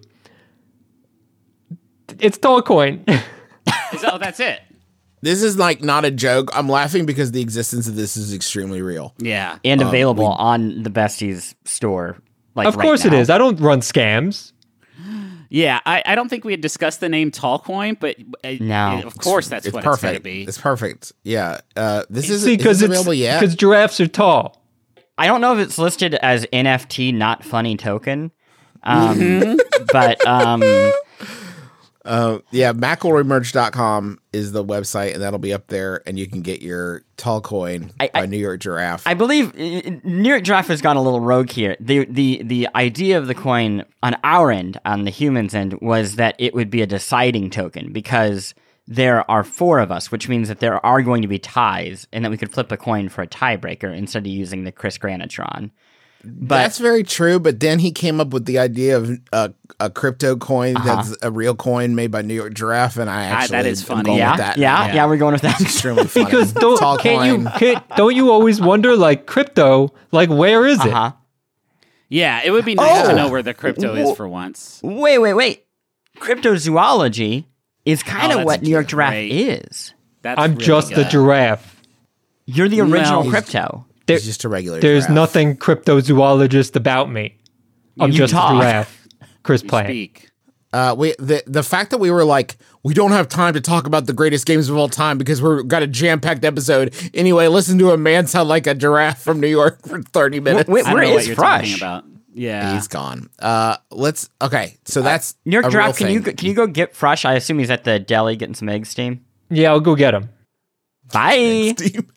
It's Tallcoin. Is that, oh, that's it. This is like not a joke. I'm laughing because the existence of this is extremely real. Yeah. and Um, available on the Besties store. Like Of right course it now. is. I don't run scams. Yeah, I, I don't think we had discussed the name Tallcoin, but uh, No. of course that's it's what perfect. it's going to be. It's perfect. Yeah. Uh, this is, See, is because this it's available yet? because giraffes are tall. I don't know if it's listed as N F T, not funny token. Um, Mm-hmm. but um, Uh, yeah, McElroy Merch dot com is the website, and that'll be up there, and you can get your tall coin I- by I- New York Giraffe. I believe uh, New York Giraffe has gone a little rogue here. The the the idea of the coin on our end, on the humans end, was that it would be a deciding token because there are four of us, which means that there are going to be ties, and that we could flip a coin for a tiebreaker instead of using the Chris Granatron. But That's very true, but then he came up with the idea of a, a crypto coin that's a real coin made by New York Giraffe, and I actually that is am funny. going yeah, with that. yeah, Yeah. yeah, we're going with that. Extremely funny. Because don't Tall can't coin. you can't, don't you always wonder like crypto like where is it? Uh-huh. Yeah, it would be nice Oh. to know where the crypto is for once. Wait, wait, wait. Cryptozoology is kind Oh, of what that's New York Giraffe great. is. That's I'm really just good. a giraffe. You're the original Well- crypto. There, He's just a regular there's giraffe. nothing cryptozoologist about me. I'm You just talk. a giraffe. Chris You Platt. speak. Uh, we the the fact that we were like, we don't have time to talk about the greatest games of all time because we've got a jam packed episode. Anyway, listen to a man sound like a giraffe from New York for thirty minutes. Wait, I don't where know what is you're Fresh? talking about. Yeah. He's gone. Uh, let's okay. So that's New York a real Giraffe, can you thing. go, can you go get Fresh? I assume he's at the deli getting some eggs steam. Yeah, I'll go get him. Bye. Steve?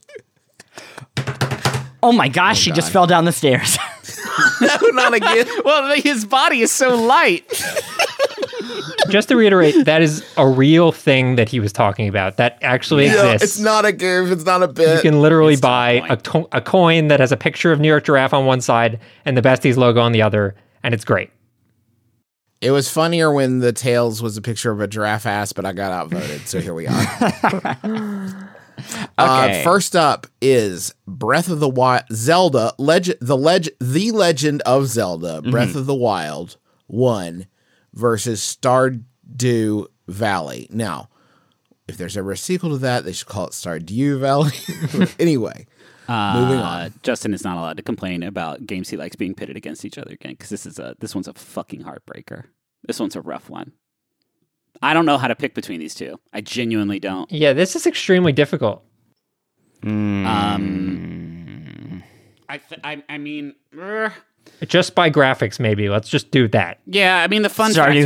Oh my gosh, she just God. fell down the stairs. No, not again. well, his body is so light. Just to reiterate, that is a real thing that he was talking about. That actually No, exists. it's not a goof. It's not a bit. You can literally It's buy a, Tallcoin. to- a coin that has a picture of New York Giraffe on one side and the Besties logo on the other, and it's great. It was funnier when the tails was a picture of a giraffe ass, but I got outvoted. So here we are. Uh, Okay. first up is Breath of the Wild, Zelda, Legend, the Leg, the Legend of Zelda, Breath of the Wild one versus Stardew Valley. Now, if there's ever a sequel to that, they should call it Stardew Valley. Anyway, Uh, Moving on. Justin is not allowed to complain about games he likes being pitted against each other again because this is a this one's a fucking heartbreaker. This one's a rough one. I don't know how to pick between these two. I genuinely don't. Yeah, this is extremely difficult. Mm. Um, I th- I, I mean, er, Just by graphics, maybe. Let's just do that. yeah. I mean, the fun Stardew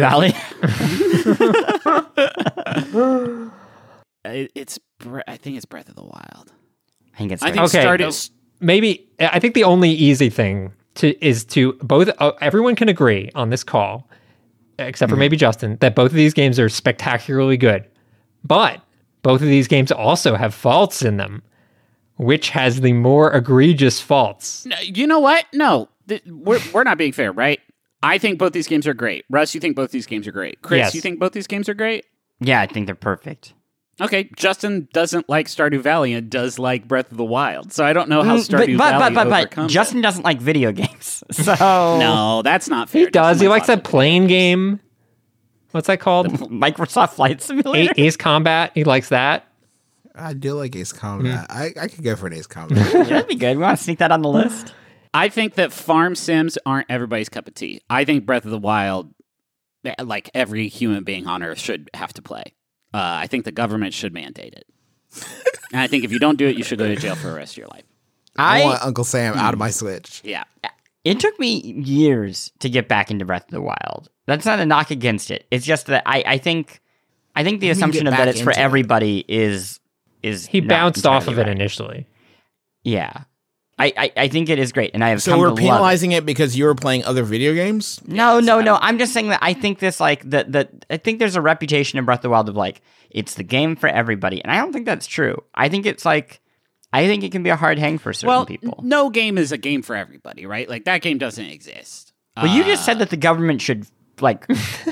factor- Valley. it, it's Bre- I think it's Breath of the Wild. I think it's I think Okay. Stardew. Maybe I think the only easy thing to is to both. Uh, everyone can agree on this call, except for maybe Justin, that both of these games are spectacularly good. But both of these games also have faults in them. Which has the more egregious faults? No, you know what? No, th- we're we're not being fair, right? I think both these games are great. Russ, you think both these games are great. Chris, Yes. you think both these games are great. Yeah, I think they're perfect. Okay, Justin doesn't like Stardew Valley and does like Breath of the Wild, so I don't know how Mm, Stardew but, Valley but, but, but, overcomes but Justin it. doesn't like video games. So No, that's not fair. He does. He Justin likes lots that of plane game. What's that called? Microsoft Flight Simulator. A- Ace Combat. He likes that. I do like Ace Combat. Hmm. I, I could go for an Ace Combat. Yeah, that'd be good. We want to sneak that on the list. I think that farm sims aren't everybody's cup of tea. I think Breath of the Wild, eh, like every human being on Earth, should have to play. Uh, I think the government should mandate it. And I think if you don't do it, you should go to jail for the rest of your life. I, I want Uncle Sam out of my Switch. Yeah. It took me years to get back into Breath of the Wild. That's not a knock against it. It's just that I, I think I think the You mean assumption get of that back it's for into it? everybody is is He not bounced off of entirely it right. initially. Yeah. I, I, I think it is great, and I have So come we're to love it. penalizing it because you were playing other video games? No, no, no. I'm just saying that I think this like that that I think there's a reputation in Breath of the Wild of like it's the game for everybody, and I don't think that's true. I think it's like I think it can be a hard hang for certain Well, people. n- no game is a game for everybody, right? Like that game doesn't exist. Well, you just said that the government should like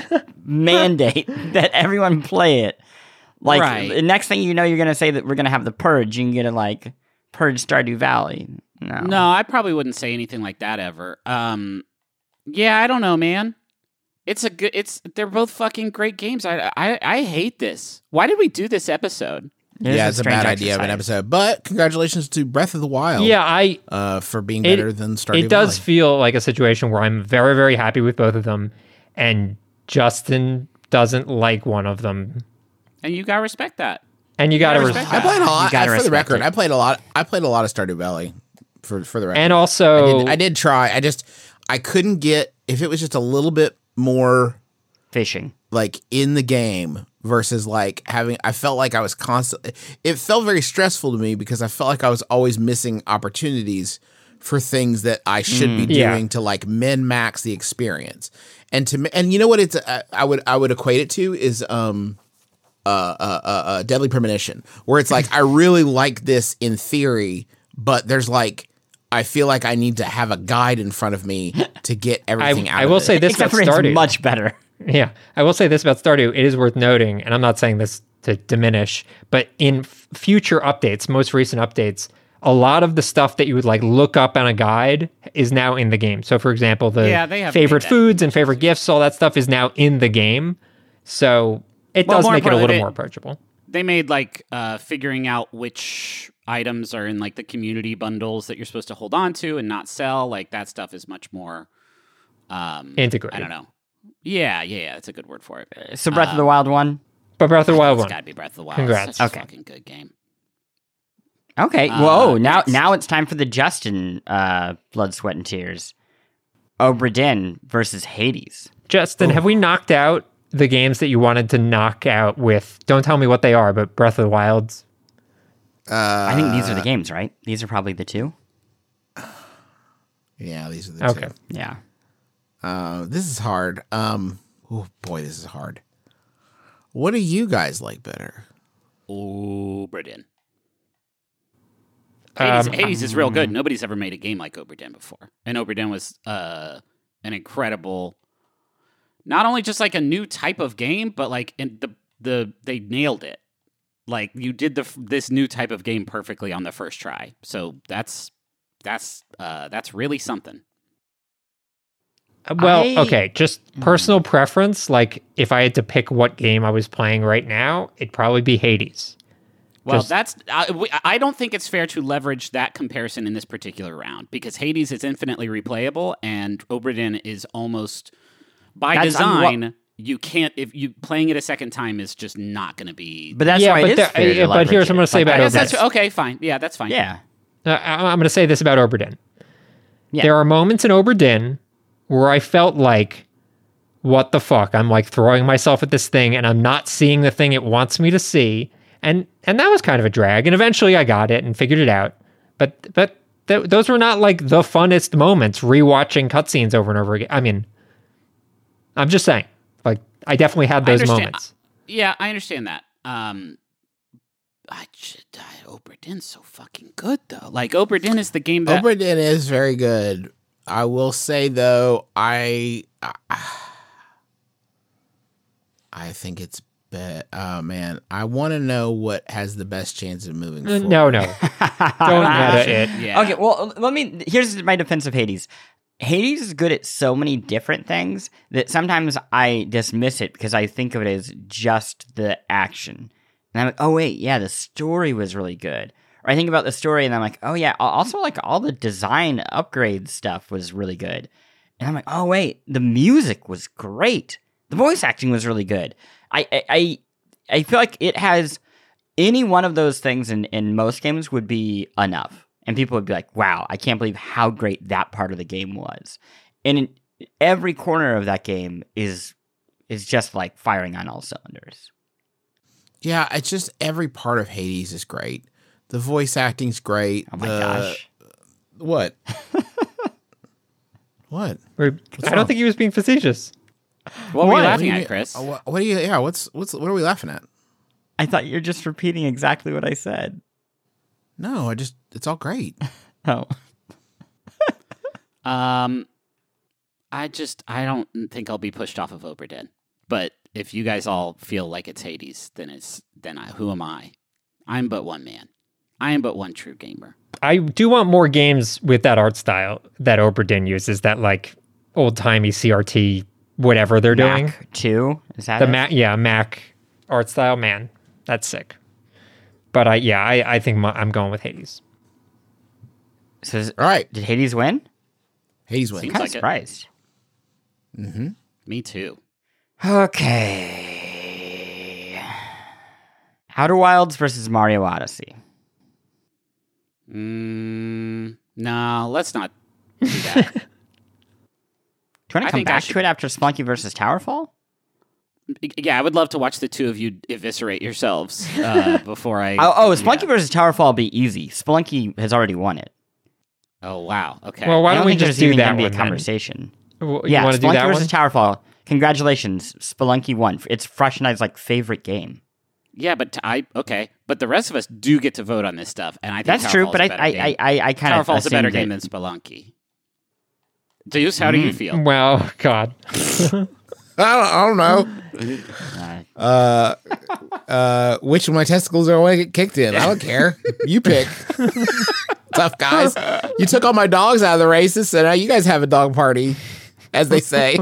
mandate that everyone play it. Like Right. the next thing you know, you're gonna say that we're gonna have the purge. You can get to like purge Stardew Valley. No, No, I probably wouldn't say anything like that ever. Um, yeah, I don't know, man. It's a good. It's they're both fucking great games. I I I hate this. Why did we do this episode? It is yeah, it's a strange bad idea of an exercise. episode. But congratulations to Breath of the Wild. Yeah, I. uh, for being It- better than Stardew It does Valley. feel like a situation where I'm very, very happy with both of them, and Justin doesn't like one of them, And you gotta respect that. and you got to gotta respect. respect I played a lot. gotta For the respect record, it. I played a lot. I played a lot of Stardew Valley. For for the record, And I also, did, I did try. I just I couldn't get if it was just a little bit more Fishing. like in the game versus like having. I felt like I was constantly. It felt very stressful to me because I felt like I was always missing opportunities for things that I should be Yeah. doing to like min max the experience. And to me- and you know what it's uh, I would I would equate it to is um uh uh uh, uh Deadly Premonition, where it's like I really like this in theory, but there's like I feel like I need to have a guide in front of me to get everything out I of will it. say this Except about for Stardew. it's much better. Yeah, I will say this about Stardew. It is worth noting, and I'm not saying this to diminish, but in f- future updates, most recent updates, a lot of the stuff that you would like look up on a guide is now in the game. So, for example, the Yeah, they have favorite made that foods and favorite gifts, all that stuff is now in the game. So it Well, does more make it a little importantly, more approachable. They made like uh, figuring out which items are in like the community bundles that you're supposed to hold on to and not sell. Like that stuff is much more um, Integrated. I don't know. Yeah, yeah, yeah. That's a good word for it. So Breath of the Wild one. But Breath of the Wild It's one. got to be Breath of the Wild. Congrats. It's such Okay. a fucking good game. Okay. Uh, Whoa. Now next. now it's time for the Justin uh, blood, sweat, and tears. Obra Dinn versus Hades. Justin, have we knocked out the games that you wanted to knock out with? Don't tell me what they are, but Breath of the Wild's. I think these are the games, right? These are probably the two. Yeah, these are the Okay. two. Yeah. Uh, this is hard. Um, oh boy, this is hard. What do you guys like better? Obra Dinn. Hades, Um, Hades is real good. Nobody's ever made a game like Obra Dinn before, and Obra Dinn was uh, an incredible. Not only just like a new type of game, but like in the the they nailed it. Like you did the this new type of game perfectly on the first try. So that's that's uh, that's really something. Uh, Well, I- okay, just personal preference. Like, if I had to pick what game I was playing right now, it'd probably be Hades. Well, Just- that's I, we- I don't think it's fair to leverage that comparison in this particular round because Hades is infinitely replayable and Obra Dinn is almost by That's- I'm- design you can't if you playing it a second time is just not going to be. But that's Yeah, why but it is there- fair to yeah, but here's leverage what I'm gonna it. say Like, about I it. guess that's That's- okay. Fine. Yeah, that's fine. Yeah. Uh, I- I'm going to say this about Oberdin. Yeah. There are moments in Oberdin where I felt like, what the fuck? I'm like throwing myself at this thing and I'm not seeing the thing it wants me to see. And and that was kind of a drag. And eventually I got it and figured it out. But but th- those were not like the funnest moments rewatching cutscenes over and over again. I mean, I'm just saying, like, I definitely had I those understand. moments. Yeah, I understand that. Um, I should. I, Oberdin's so fucking good though. Like Oberdin is the game that. Oberdin is very good. I will say though, I I, I think it's be- oh man, I want to know what has the best chance of moving Uh, forward. No, no. Don't meta it. Yeah. Okay, well, let me. Here's my defense of Hades. Hades is good at so many different things that sometimes I dismiss it because I think of it as just the action. And I'm like, oh, wait, yeah, the story was really good. Or I think about the story and I'm like, oh, yeah, also, like, all the design upgrade stuff was really good. And I'm like, oh, wait, the music was great. The voice acting was really good. I I, I, I feel like it has any one of those things in, in most games would be enough. And people would be like, wow, I can't believe how great that part of the game was. And in every corner of that game is is just like firing on all cylinders. Yeah, it's just every part of Hades is great. The voice acting's great. Oh my the, gosh. What? What? We're- I wrong? don't think he was being facetious. What were you What? laughing What do you at, Chris? mean- What, what do you? Yeah. What's what's what are we laughing at? I thought you're just repeating exactly what I said. No, I just it's all great. Oh. Um, I just I don't think I'll be pushed off of Oberdin. But if you guys all feel like it's Hades, then it's then I, who am I? I'm but one man. I am but one true gamer. I do want more games with that art style that Oberdin uses, that like old timey C R T, whatever they're doing. Mac two? Is that The it? Mac, yeah, Mac art style, man, that's sick. But I, yeah, I, I think my, I'm going with Hades. So is- All right, did Hades win? Hades wins. Seems Kind of like it. surprised. Mm-hmm. Me too. Okay. Outer Wilds versus Mario Odyssey. Mm, no, let's not do that. Do you want I to come think I back should- to it after Splunky versus Towerfall? Yeah, I would love to watch the two of you eviscerate yourselves uh, before I. Oh, oh Splunky yeah. versus Towerfall will be easy. Splunky has already won it. Oh wow. Okay. Well, why I don't, don't we think just there's do even that gonna be one a then? conversation. W- You Yeah, want to do Spelunky that versus one? Towerfall. Congratulations, Spelunky won. It's Fresh Knight's like favorite game. Yeah, but t- I okay, but the rest of us do get to vote on this stuff, and I think That's true, Towerfall's but a I better I, game. I I I kind of Towerfall's a better game than Spelunky. Deuce, how do you feel? Well, God. I don't, I don't know. Uh, Uh, uh, which of my testicles are going to get kicked in? I don't care. You pick. Tough guys. You took all my dogs out of the races, so now you guys have a dog party, as they say.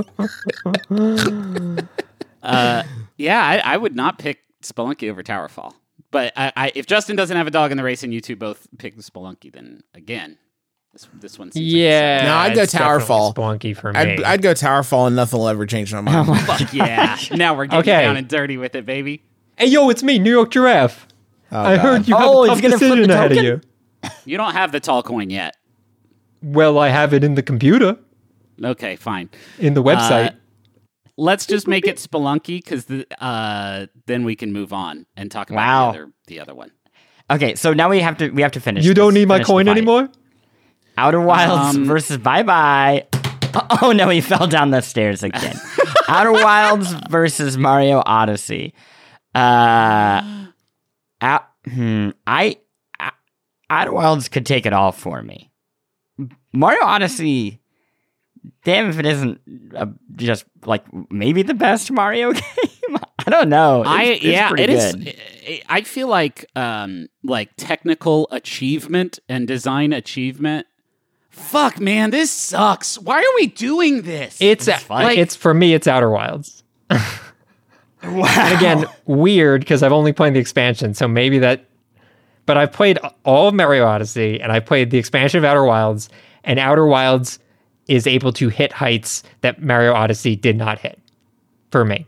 Uh, yeah, I, I would not pick Spelunky over Towerfall. But I, I, if Justin doesn't have a dog in the race and you two both pick Spelunky, then again, this this one seems Yeah. No, I'd go it's definitely Towerfall. Spelunky for me. I'd, I'd go Towerfall, and nothing will ever change my mind. like, fuck yeah. Now we're getting Okay. down and dirty with it, baby. Hey, yo, it's me, New York Giraffe. Oh, I God. heard you have Oh, a he's tough gonna flip decision the ahead of token? you. You don't have the tall coin yet. Well, I have it in the computer, Okay, fine. in the website. Uh, let's just make it Spelunky, because the, uh, then we can move on and talk about Wow. the other the other one. okay, so now we have to we have to finish. you don't this- need my finish the coin fight. anymore? Outer Wilds Um, versus Bye Bye. Oh no, he fell down the stairs again. Outer Wilds versus Mario Odyssey. Uh, out, hmm, I, I Outer Wilds could take it all for me. Mario Odyssey, damn if it isn't uh, just like maybe the best Mario game. I don't know. It's, I it's yeah, pretty it is. good. I- I feel like um like technical achievement and design achievement. Fuck, man, this sucks. Why are we doing this? It's It's fine. like, it's for me. It's Outer Wilds. Wow. And again, weird because I've only played the expansion, so maybe that. But I've played all of Mario Odyssey, and I played the expansion of Outer Wilds, and Outer Wilds is able to hit heights that Mario Odyssey did not hit. for me.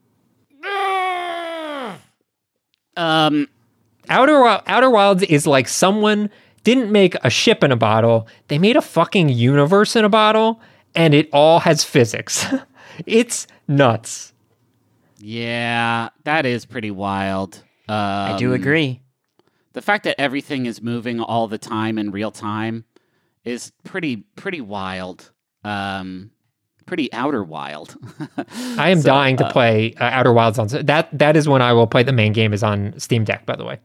Um, Outer Wi- Outer Wilds is like someone didn't make a ship in a bottle. They made a fucking universe in a bottle, and it all has physics. It's nuts. yeah, that is pretty wild. Um, I do agree. The fact that everything is moving all the time in real time is pretty pretty wild. Um, pretty outer wild. I am So, dying to uh, play uh, Outer Wilds on that. That is when I will play. The main game is on Steam Deck, by the way.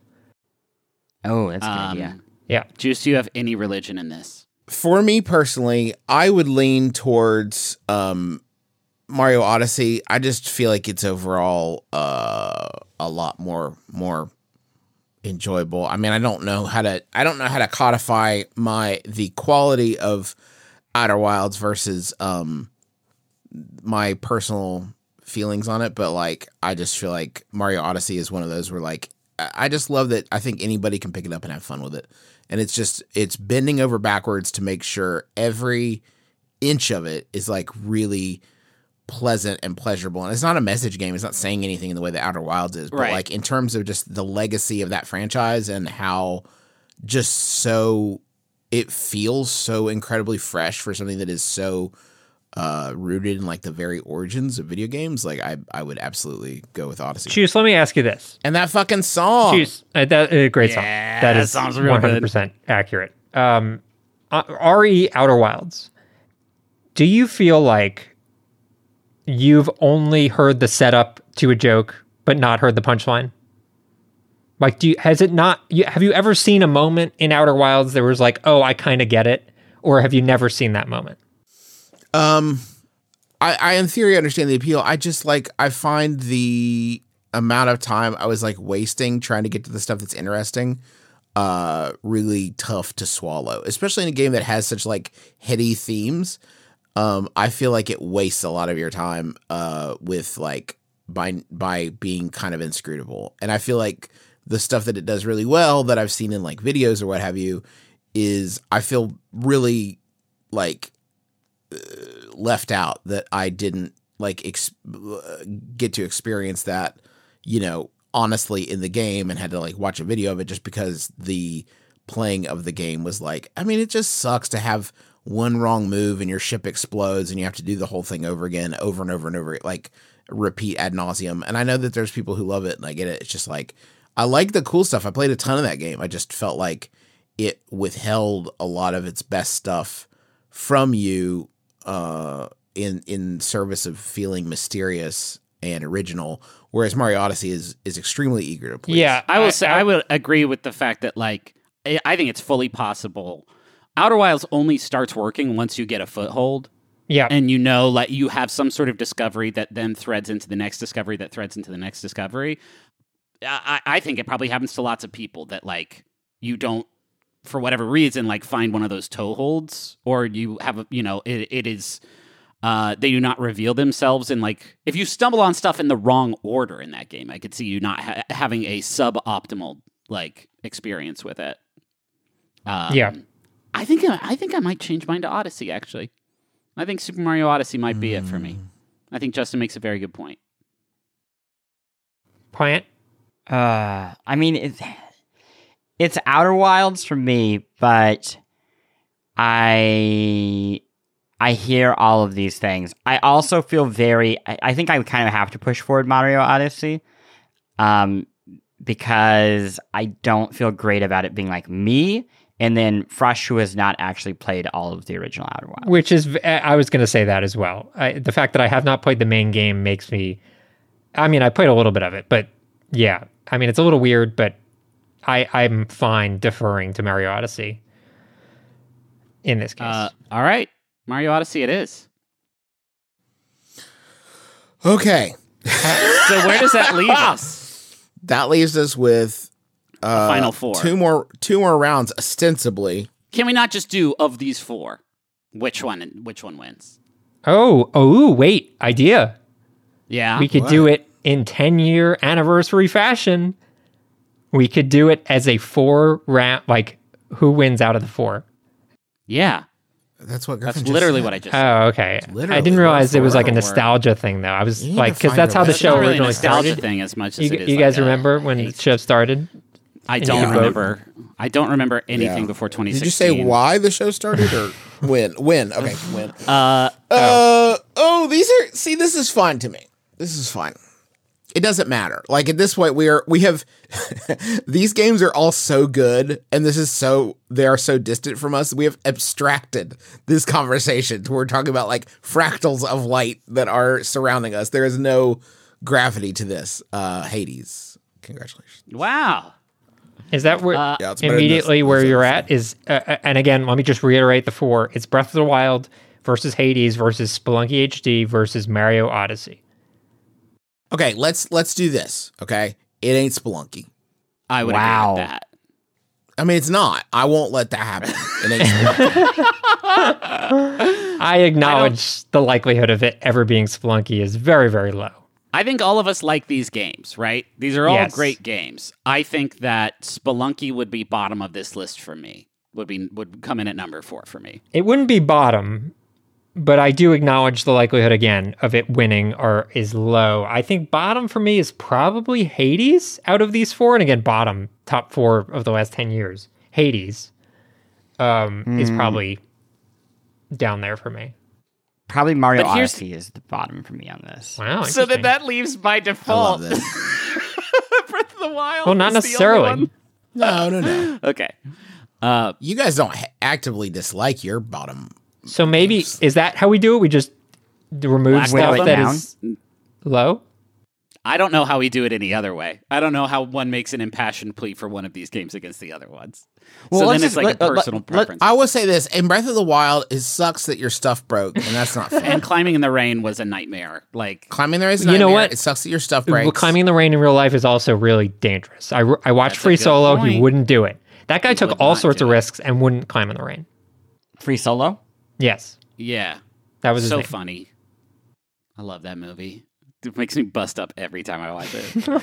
Oh, that's a good Um, idea. Yeah. Juice, do you have any religion in this? For me personally, I would lean towards um, Mario Odyssey. I just feel like it's overall uh, a lot more more enjoyable. I mean, I don't know how to I don't know how to codify my the quality of Outer Wilds versus um, my personal feelings on it, but like I just feel like Mario Odyssey is one of those where like I I just love that I think anybody can pick it up and have fun with it. And it's just, it's bending over backwards to make sure every inch of it is like really pleasant and pleasurable. And it's not a message game. It's not saying anything in the way that Outer Wilds is. But Right. like in terms of just the legacy of that franchise and how just so it feels so incredibly fresh for something that is so uh, rooted in like the very origins of video games. Like I, I would absolutely go with Odyssey. Choose. Let me ask you this. And that fucking song. Choose. Uh, that uh, great song. Yeah, That that is sounds real one hundred percent accurate. Um, uh, R E Outer Wilds. Do you feel like you've only heard the setup to a joke, but not heard the punchline? Like, do you, has it not? You, have you ever seen a moment in Outer Wilds that was like, oh, I kind of get it, or have you never seen that moment? Um, I, I in theory understand the appeal. I just like I find the amount of time I was like wasting trying to get to the stuff that's interesting, uh, really tough to swallow. Especially in a game that has such like heady themes. Um, I feel like it wastes a lot of your time, uh, with like by by being kind of inscrutable. And I feel like the stuff that it does really well that I've seen in like videos or what have you is I feel really like left out that I didn't like ex- get to experience that, you know, honestly in the game and had to like watch a video of it just because the playing of the game was like, I mean, it just sucks to have one wrong move and your ship explodes and you have to do the whole thing over again, over and over and over, like repeat ad nauseum. And I know that there's people who love it and I get it. It's just like, I like the cool stuff. I played a ton of that game. I just felt like it withheld a lot of its best stuff from you, uh, in in service of feeling mysterious and original, whereas Mario Odyssey is is extremely eager to please. Yeah, I will say I would agree with the fact that like I I think it's fully possible. Outer Wilds only starts working once you get a foothold. Yeah. And you know, like you have some sort of discovery that then threads into the next discovery that threads into the next discovery. I, I think it probably happens to lots of people that like you don't, for whatever reason, like find one of those toeholds, or you have a, you know, it, it is, uh, they do not reveal themselves in like, if you stumble on stuff in the wrong order in that game, I could see you not ha- having a suboptimal like experience with it. Um, Yeah. I think, I think I might change mine to Odyssey actually. I think Super Mario Odyssey might be it for me. I think Justin makes a very good point. Plant. Uh, I mean, it's it's Outer Wilds for me, but I I hear all of these things. I also feel very. I, I think I kind of have to push forward Mario Odyssey, um, because I don't feel great about it being like me. And then Fresh, who has not actually played all of the original Outer Wilds. Which is, v- I was going to say that as well. I, the fact that I have not played the main game makes me, I mean, I played a little bit of it, but yeah, I mean, it's a little weird, but I, I'm fine deferring to Mario Odyssey in this case. Uh, all right, Mario Odyssey it is. Okay. So where does that leave us? That leaves us with uh, final four. Two more two more rounds ostensibly. Can we not just do of these four? Which one? Which one wins? oh, oh, wait, idea. Yeah, We could What? do it in ten year anniversary fashion. We could do it as a four round, like who wins out of the four? yeah. That's what Griffin That's just literally said. what I just said. Oh, okay. literally I didn't realize it was like a word for word. nostalgia thing, though. I was You need like, to because find that's a how the website. show It's not really a originally nostalgia started. thing as much as You, it is. you like guys a remember when the hate. show started? I you don't vote? remember. I don't remember anything Yeah. before twenty Did sixteen. you say why the show started or when? When? Okay, when. Uh, Uh oh, these are see. This is fun to me. This is fun. It doesn't matter. Like at this point, we are we have these games are all so good, and this is so they are so distant from us. We have abstracted this conversation to we're talking about like fractals of light that are surrounding us. There is no gravity to this. Uh, Hades, congratulations. wow. Is that where Uh, Yeah, it's better than immediately this- where this you're episode. at? Is uh, uh, and again, let me just reiterate the four. It's Breath of the Wild versus Hades versus Spelunky H D versus Mario Odyssey. Okay, let's let's do this. Okay, it ain't Spelunky. I would Wow. agree with that. I mean, it's not. I won't let that happen. It ain't Spelunky. I acknowledge the likelihood of it ever being Spelunky is very, very low. I think all of us like these games, right? These are all Yes. great games. I think that Spelunky would be bottom of this list for me. Would be would come in at number four for me. It wouldn't be bottom, but I do acknowledge the likelihood again of it winning or is low. I think bottom for me is probably Hades out of these four, and again, bottom top four of the last ten years. Hades um, is probably down there for me. Probably Mario But here's- Odyssey is the bottom for me on this. Wow. So then interesting. that leaves by I love default this. Breath of the Wild. well, not is the only necessarily. one. No, no, no. Okay. Uh, You guys don't ha- actively dislike your bottom. So maybe is that how we do it? We just d- remove Black stuff Album that down? is low. I don't know how we do it any other way. I don't know how one makes an impassioned plea for one of these games against the other ones. Well, so let's then it's just- like let- a let- personal let- preference. I will say this: in Breath of the Wild, it sucks that your stuff broke, and that's not fair. and climbing in the rain was a nightmare. Like Climbing there is a You know nightmare. what? It sucks that your stuff Well, breaks. climbing in the rain in real life is also really dangerous. I, I watched That's a Free good Solo. He point. wouldn't do it. That guy took would all not sorts do of it. risks and wouldn't climb in the rain. Free Solo? Yes, yeah, that was his so name. funny. I love that movie. It makes me bust up every time I watch it.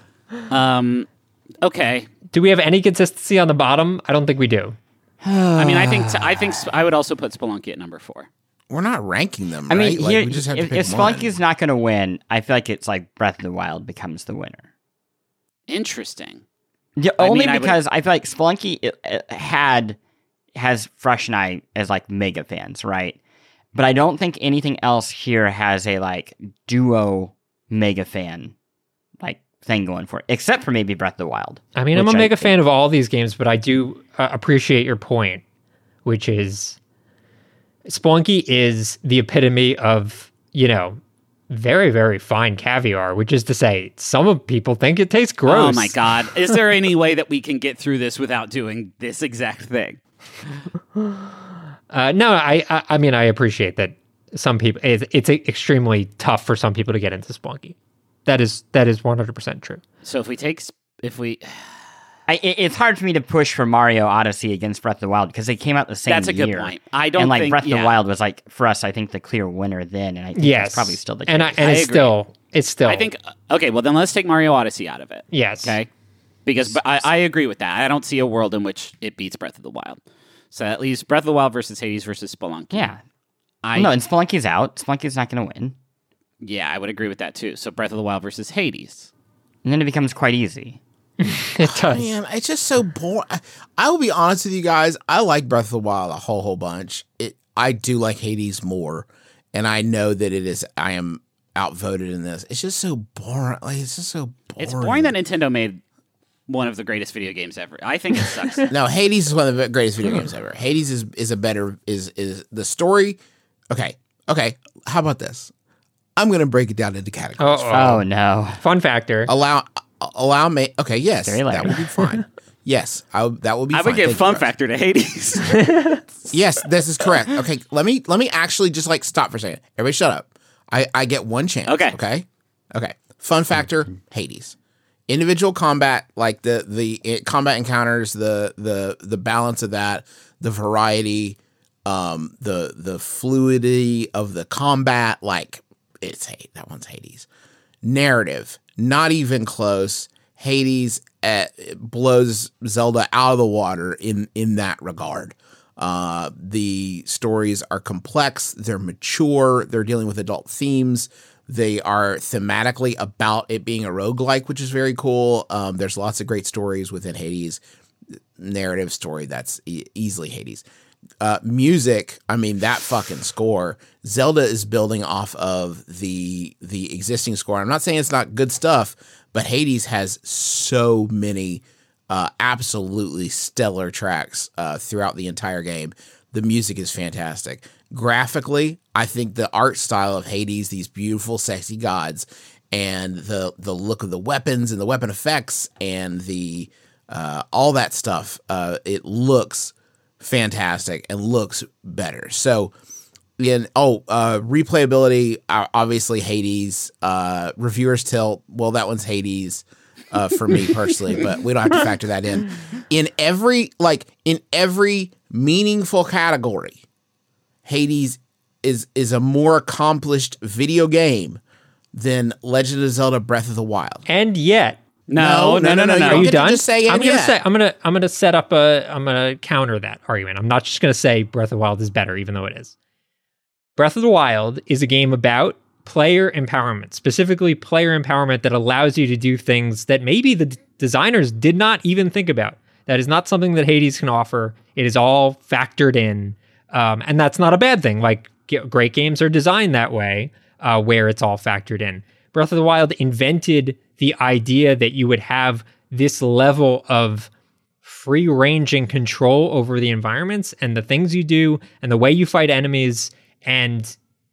um, okay. Do we have any consistency on the bottom? I don't think we do. I mean, I think I think I would also put Spelunky at number four. We're not ranking them. I right? mean, like, here, we just have if, to pick if one. Spelunky's not going to win, I feel like it's like Breath of the Wild becomes the winner. Interesting. Yeah, I only mean, I would- because I feel like Spelunky it, it had has Fresh and I as like mega fans, right? But I don't think anything else here has a like duo mega fan like thing going for it, except for maybe Breath of the Wild. I mean, I'm which a I mega think- fan of all these games, but I do uh, appreciate your point, which is Spelunky is the epitome of, you know, very, very fine caviar, which is to say, some of people think it tastes gross. Oh my god! Is there any way that we can get through this without doing this exact thing? Uh, no, I, I, I mean, I appreciate that some people, it's, it's extremely tough for some people to get into Spelunky. That is, that is one hundred percent true. So if we take, s- if we, I, it- it's hard for me to push for Mario Odyssey against Breath of the Wild because they came out the same that's a good year. point. I don't and like think Breath of yeah. the Wild was like for us, I think the clear winner then, and I think Yes. that's probably still the case. And, I, and I it's agree. still, it's still, I think okay. Well, then let's take Mario Odyssey out of it. yes. Okay, because but I, I agree with that. I don't see a world in which it beats Breath of the Wild. So that leaves Breath of the Wild versus Hades versus Spelunky. yeah, I no, and Spelunky's out. Spelunky's not going to win, yeah, I would agree with that too. So Breath of the Wild versus Hades. and then it becomes quite easy. It does. Man, it's just so boring. I, I will be honest with you guys. I like Breath of the Wild a whole whole bunch. It I do like Hades more, and I know that it is. I am outvoted in this. It's just so boring. Like it's just so boring. It's boring that Nintendo made one of the greatest video games ever. I think it sucks. No, Hades is one of the greatest video games ever. Hades is is a better is is the story. Okay, okay. How about this? I'm gonna break it down into categories. Uh-oh. Oh no, Fun factor. Allow allow me. Okay, yes, Very that loud. would be fine. Yes, I, would- that would be. I fine. would give Thank you, Fun Russ. Factor to Hades. Yes, this is correct. Okay, let me let me actually just like stop for a second. Everybody, shut up. I I get one chance. Okay. Okay. Okay. Fun factor: Hades. Individual combat, like the the it, combat encounters, the the the balance of that, the variety, um, the the fluidity of the combat. Like it's hate that one's Hades. Narrative, not even close. Hades uh, blows Zelda out of the water in in that regard. Uh, the stories are complex, they're mature, they're dealing with adult themes. They are thematically about it being a roguelike, which is very cool. Um, there's lots of great stories within Hades. Narrative story that's e- easily Hades. Uh, music, I mean, that fucking score. Zelda is building off of the the existing score. I'm not saying it's not good stuff, but Hades has so many uh, absolutely stellar tracks uh, throughout the entire game. The music is fantastic. Graphically, I think the art style of Hades, these beautiful, sexy gods, and the the look of the weapons and the weapon effects and the uh, all that stuff, uh, it looks fantastic and looks better. So, in oh, uh, replayability, uh, obviously Hades. Uh, reviewers tilt, well, that one's Hades uh, for me personally, but we don't have to factor that in. In every like in every meaningful category, Hades is is a more accomplished video game than Legend of Zelda: Breath of the Wild. And yet, No, no, no, no, no. Are you done? Just say I'm and gonna yet. say I'm gonna I'm gonna set up a I'm gonna counter that argument. I'm not just gonna say Breath of the Wild is better, even though it is. Breath of the Wild is a game about player empowerment, specifically player empowerment that allows you to do things that maybe the d- designers did not even think about. That is not something that Hades can offer. It is all factored in, um, and that's not a bad thing. Like g- great games are designed that way, uh, where it's all factored in. Breath of the Wild invented the idea that you would have this level of free ranging control over the environments and the things you do and the way you fight enemies. And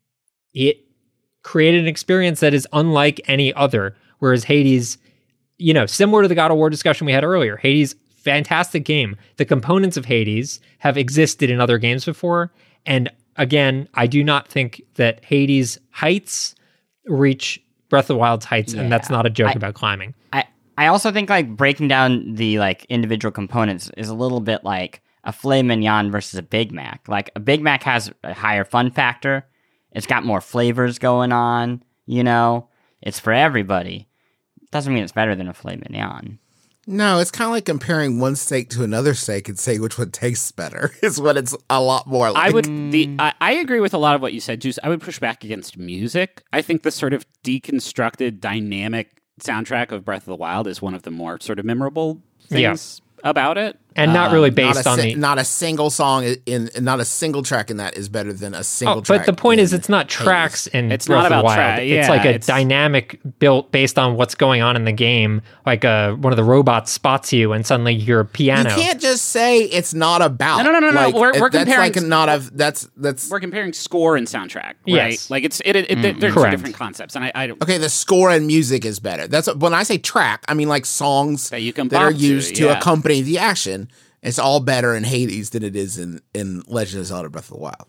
it created an experience that is unlike any other. Whereas Hades, you know, similar to the God of War discussion we had earlier, Hades, fantastic game. The components of Hades have existed in other games before. And again, I do not think that Hades heights reach Breath of the Wild's heights, Yeah. and that's not a joke I- about climbing. I I also think like breaking down the like individual components is a little bit like a filet mignon versus a Big Mac. Like a Big Mac has a higher fun factor. It's got more flavors going on, you know. It's for everybody. Doesn't mean it's better than a filet mignon. No, it's kind of like comparing one steak to another steak and saying which one tastes better. Is what it's a lot more like. I would the I, I agree with a lot of what you said, Juice. I would push back against music. I think the sort of deconstructed, dynamic soundtrack of Breath of the Wild is one of the more sort of memorable things about it. And not really not based a, on si- the... not a single song in, in not a single track in that is better than a single Oh, track. but the point is, in it's not Hades. tracks in It's Breath not of the about Wild. tra- it's yeah, like a it's- dynamic built based on what's going on in the game. Like uh, one of the robots spots you, and suddenly you're a You piano. can't just say it's not about. No, no, no, no, Like, we're- we're that's comparing- like not a that's that's We're comparing score and soundtrack, right? Yes. Like it's it, it, it they're two Correct. different concepts, and I, I don't okay. The score and music is better. That's when I say track, I mean like songs That you can that are bop to, used to yeah. accompany the action. It's all better in Hades than it is in in Legend of Zelda: Breath of the Wild.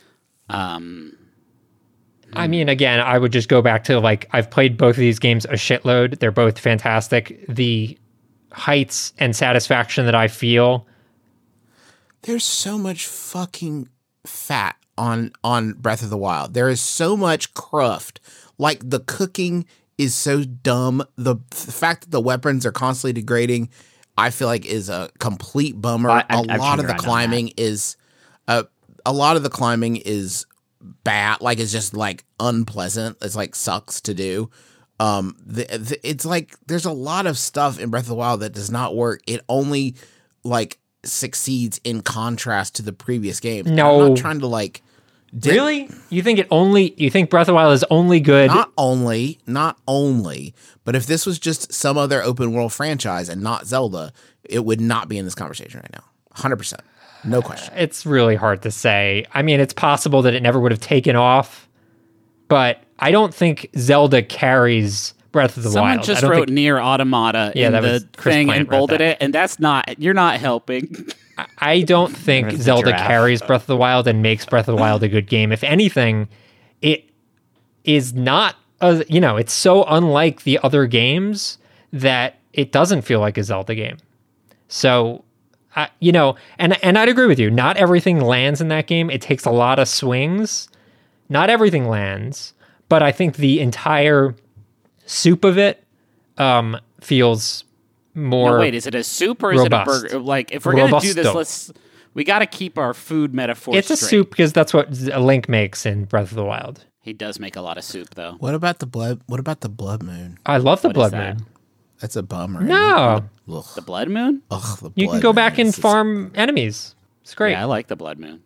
um I mean, again, I would just go back to like I've played both of these games a shitload. They're both fantastic. The heights and satisfaction that I feel. There's so much fucking fat on on Breath of the Wild. There is so much cruft. Like the cooking is so dumb. The, the fact that the weapons are constantly degrading, I feel like is a complete bummer. I- I've- a I've lot seen of the right on climbing is uh, a lot of the climbing is bad. Like it's just like unpleasant. It's like sucks to do. Um, the, the, it's like there's a lot of stuff in Breath of the Wild that does not work. It only like succeeds in contrast to the previous games. And No. I'm not trying to like di- Really? You think it only? You think Breath of the Wild is only good? Not only, not only, but if this was just some other open world franchise and not Zelda, it would not be in this conversation right now. one hundred percent. No question. It's really hard to say. I mean, it's possible that it never would have taken off, but I don't think Zelda carries Breath of the someone Wild. I just don't wrote think- near Automata Yeah, in that the was Chris thing Plant and wrote bolded that. it, and that's not you're not helping. I don't think Where's the Zelda giraffe? carries Breath of the Wild and makes Breath of the Wild a good game. If anything, it is not, a, you know, it's so unlike the other games that it doesn't feel like a Zelda game. So, uh, you know, and and I'd agree with you. Not everything lands in that game. It takes a lot of swings. Not everything lands, but I think the entire soup of it um, feels more. No, wait, is it a soup or is robust. it a burger? Like, if we're gonna do this, Robusto. let's We got to keep our food metaphor It's a straight. soup because that's what a Link makes in Breath of the Wild. He does make a lot of soup, though. What about the blood? What about the blood moon? I love the What is Blood that? Moon. That's a bummer. No, Ugh. The Blood Moon? Ugh, the you blood can go moon. back and It's just- farm enemies. It's great. Yeah, I like the Blood Moon.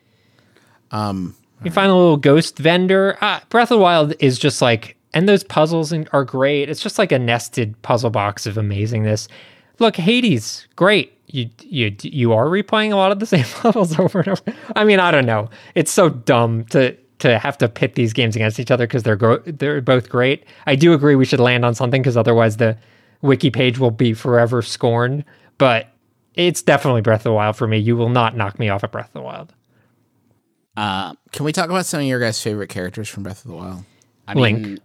Um, You find a little ghost vendor. Uh, Breath of the Wild is just like, and those puzzles in- are great. It's just like a nested puzzle box of amazingness. Look, Hades, great. You you you are replaying a lot of the same levels over and over. I mean, I don't know. It's so dumb to to have to pit these games against each other because they're gro- they're both great. I do agree we should land on something because otherwise the wiki page will be forever scorned. But it's definitely Breath of the Wild for me. You will not knock me off at Breath of the Wild. Uh, can we talk about some of your guys' favorite characters from Breath of the Wild? I Link. mean,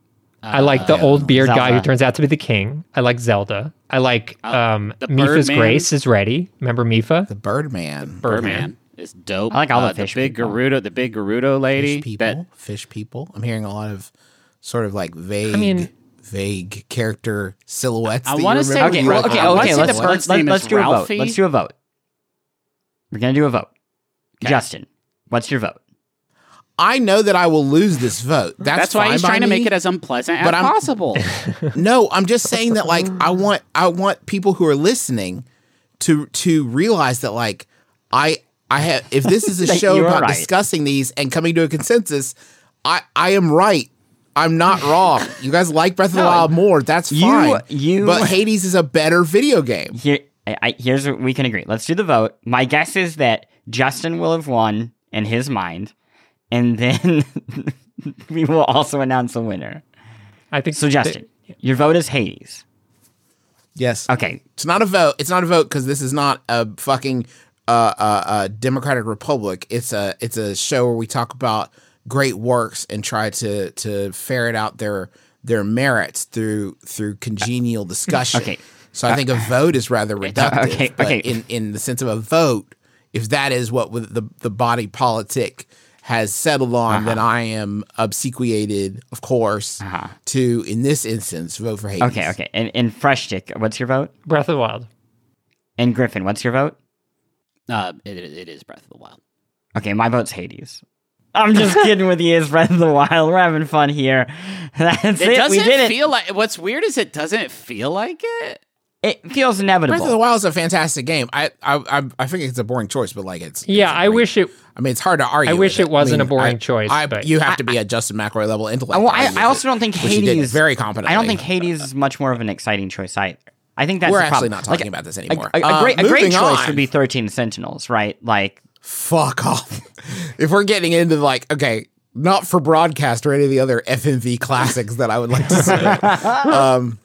I like the yeah. old beard guy who Zelda. turns out to be the king. I like Zelda. I like um, the Mifa's Birdman. Grace is ready. Remember Mifa? The Birdman. Birdman is dope. I like all the uh, fish big people. Gerudo, the big Gerudo lady. Fish people. That Fish people. I'm hearing a lot of sort of like vague, mean- vague character silhouettes. I that you wanna say- remember. Okay, Ru- well, okay, I wanna okay. say Let's the let's bird's let's, name let's is do a vote. Ralphie. Let's do a vote. We're gonna do a vote. Okay. Justin, what's your vote? I know that I will lose this vote. That's, That's why fine he's by trying to me. make it as unpleasant But as I'm- possible. No, I'm just saying that like I want I want people who are listening to to realize that like I I have if this is a That show you are about right. discussing these and coming to a consensus, I I am right. I'm not wrong. You guys like Breath of the No, Wild more. That's you- fine. you- But Hades is a better video game. Here, I, I, here's what we can agree. Let's do the vote. My guess is that Justin will have won in his mind, and then we will also announce a winner. I think So, Justin, your vote is Hades. Yes. Okay. It's not a vote. It's not a vote because this is not a fucking uh, uh, uh, democratic republic. It's a it's a show where we talk about great works and try to to ferret out their their merits through through congenial discussion. Okay. So I think a vote is rather reductive. okay, but okay. in in the sense of a vote, if that is what with the the body politic has settled on, then I am obsequiated, of course, Uh-huh. to in this instance vote for Hades. Okay, okay. And, and Fresh Stick, what's your vote? Breath of the Wild. And Griffin, what's your vote? uh, it, it is Breath of the Wild. Okay, my vote's Hades. I'm just kidding with you. It's Breath of the Wild. We're having fun here. That's it. It doesn't we did it. feel like. What's weird is it doesn't feel like it. It feels inevitable. Breath of the Wild is a fantastic game. I I I, I think it's a boring choice, but like it's Yeah, it's a I great- wish it. I mean, it's hard to argue. I wish with it wasn't I mean, a boring I- choice, I, but- you have to be a Justin McElroy level intellect. well, to I, argue I with also it, don't think which you did Hades very competently. I don't think Hades is much more of an exciting choice either. I think that's We're the actually problem. not talking Like, about this a, anymore. a, a Uh, great, a great moving choice on. would be thirteen Sentinels, right? Like, Fuck off. If we're getting into like, okay, not for broadcast or any of the other F M V classics that I would like to say. um,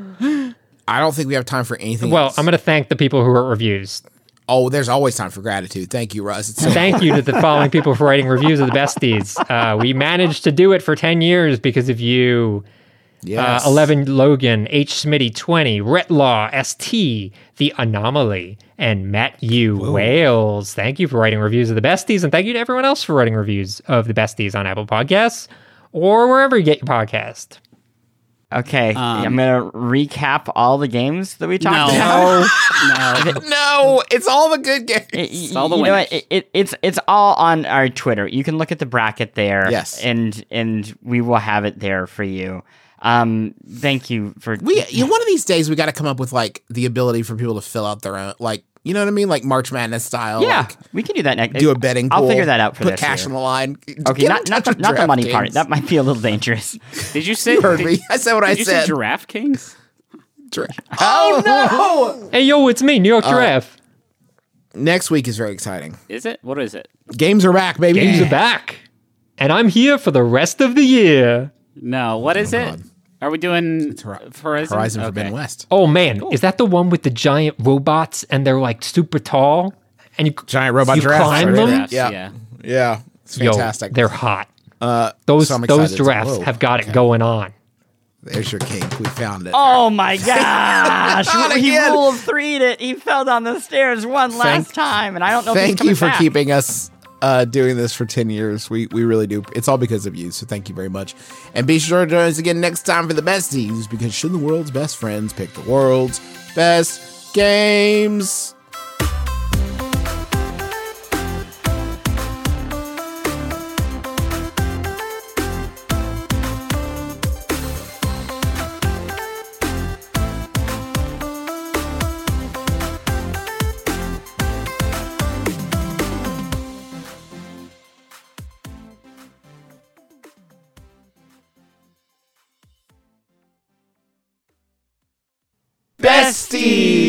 I don't think we have time for anything. Well, else. I'm going to thank the people who wrote reviews. Oh, there's always time for gratitude. Thank you, Russ. It's so Thank you to the following people for writing reviews of the besties. Uh, we managed to do it for ten years because of you. yes. Uh, eleven Logan, H. Smitty twenty, Retlaw, S T, The Anomaly, and Matt U. Wales. Thank you for writing reviews of the besties, and thank you to everyone else for writing reviews of the besties on Apple Podcasts or wherever you get your podcast. okay, Um, I'm gonna recap all the games that we talked No. about. No, No, it's all the good games. It- y- all the you know winners. what? It, it, it's it's all on our Twitter. You can look at the bracket there. Yes. and and we will have it there for you. Um, thank you for We you know, one of these days we got to come up with like the ability for people to fill out their own, like you know what I mean, like March Madness style. yeah. like, We can do that next. do a betting pool. I'll figure that out for put this cash year. on the line. Okay, Get not in not touch the, with not the money part. DraftKings. That might be a little dangerous. did you say? You heard did, me. I said what I did you said. say Giraffe Kings? Dra- oh no! Hey, yo, it's me, New York Giraffe. Next week is very exciting. Is it? What is it? Games are back, baby. Games are back, and I'm here for the rest of the year. No. What is it? God. Are we doing Hor- Horizon? Horizon Okay. Forbidden West. Oh man, is that the one with the giant robots and they're like super tall? And you Giant robot you giraffes. climb right? them? Giraffes, Yeah. yeah. Yeah. It's Yo, fantastic. they're hot. uh, Those so I'm those excited. giraffes Whoa, have got okay. it going on. There's your kink. We found it. Oh my gosh! Not he again. rule of three'd it. He fell down the stairs one last Thank- time, and I don't know. if Thank he's coming you for back. keeping us uh, doing this for ten years. We we really do. It's all because of you. So thank you very much. And be sure to join us again next time for the besties, because should the world's best friends pick the world's best games? Steve.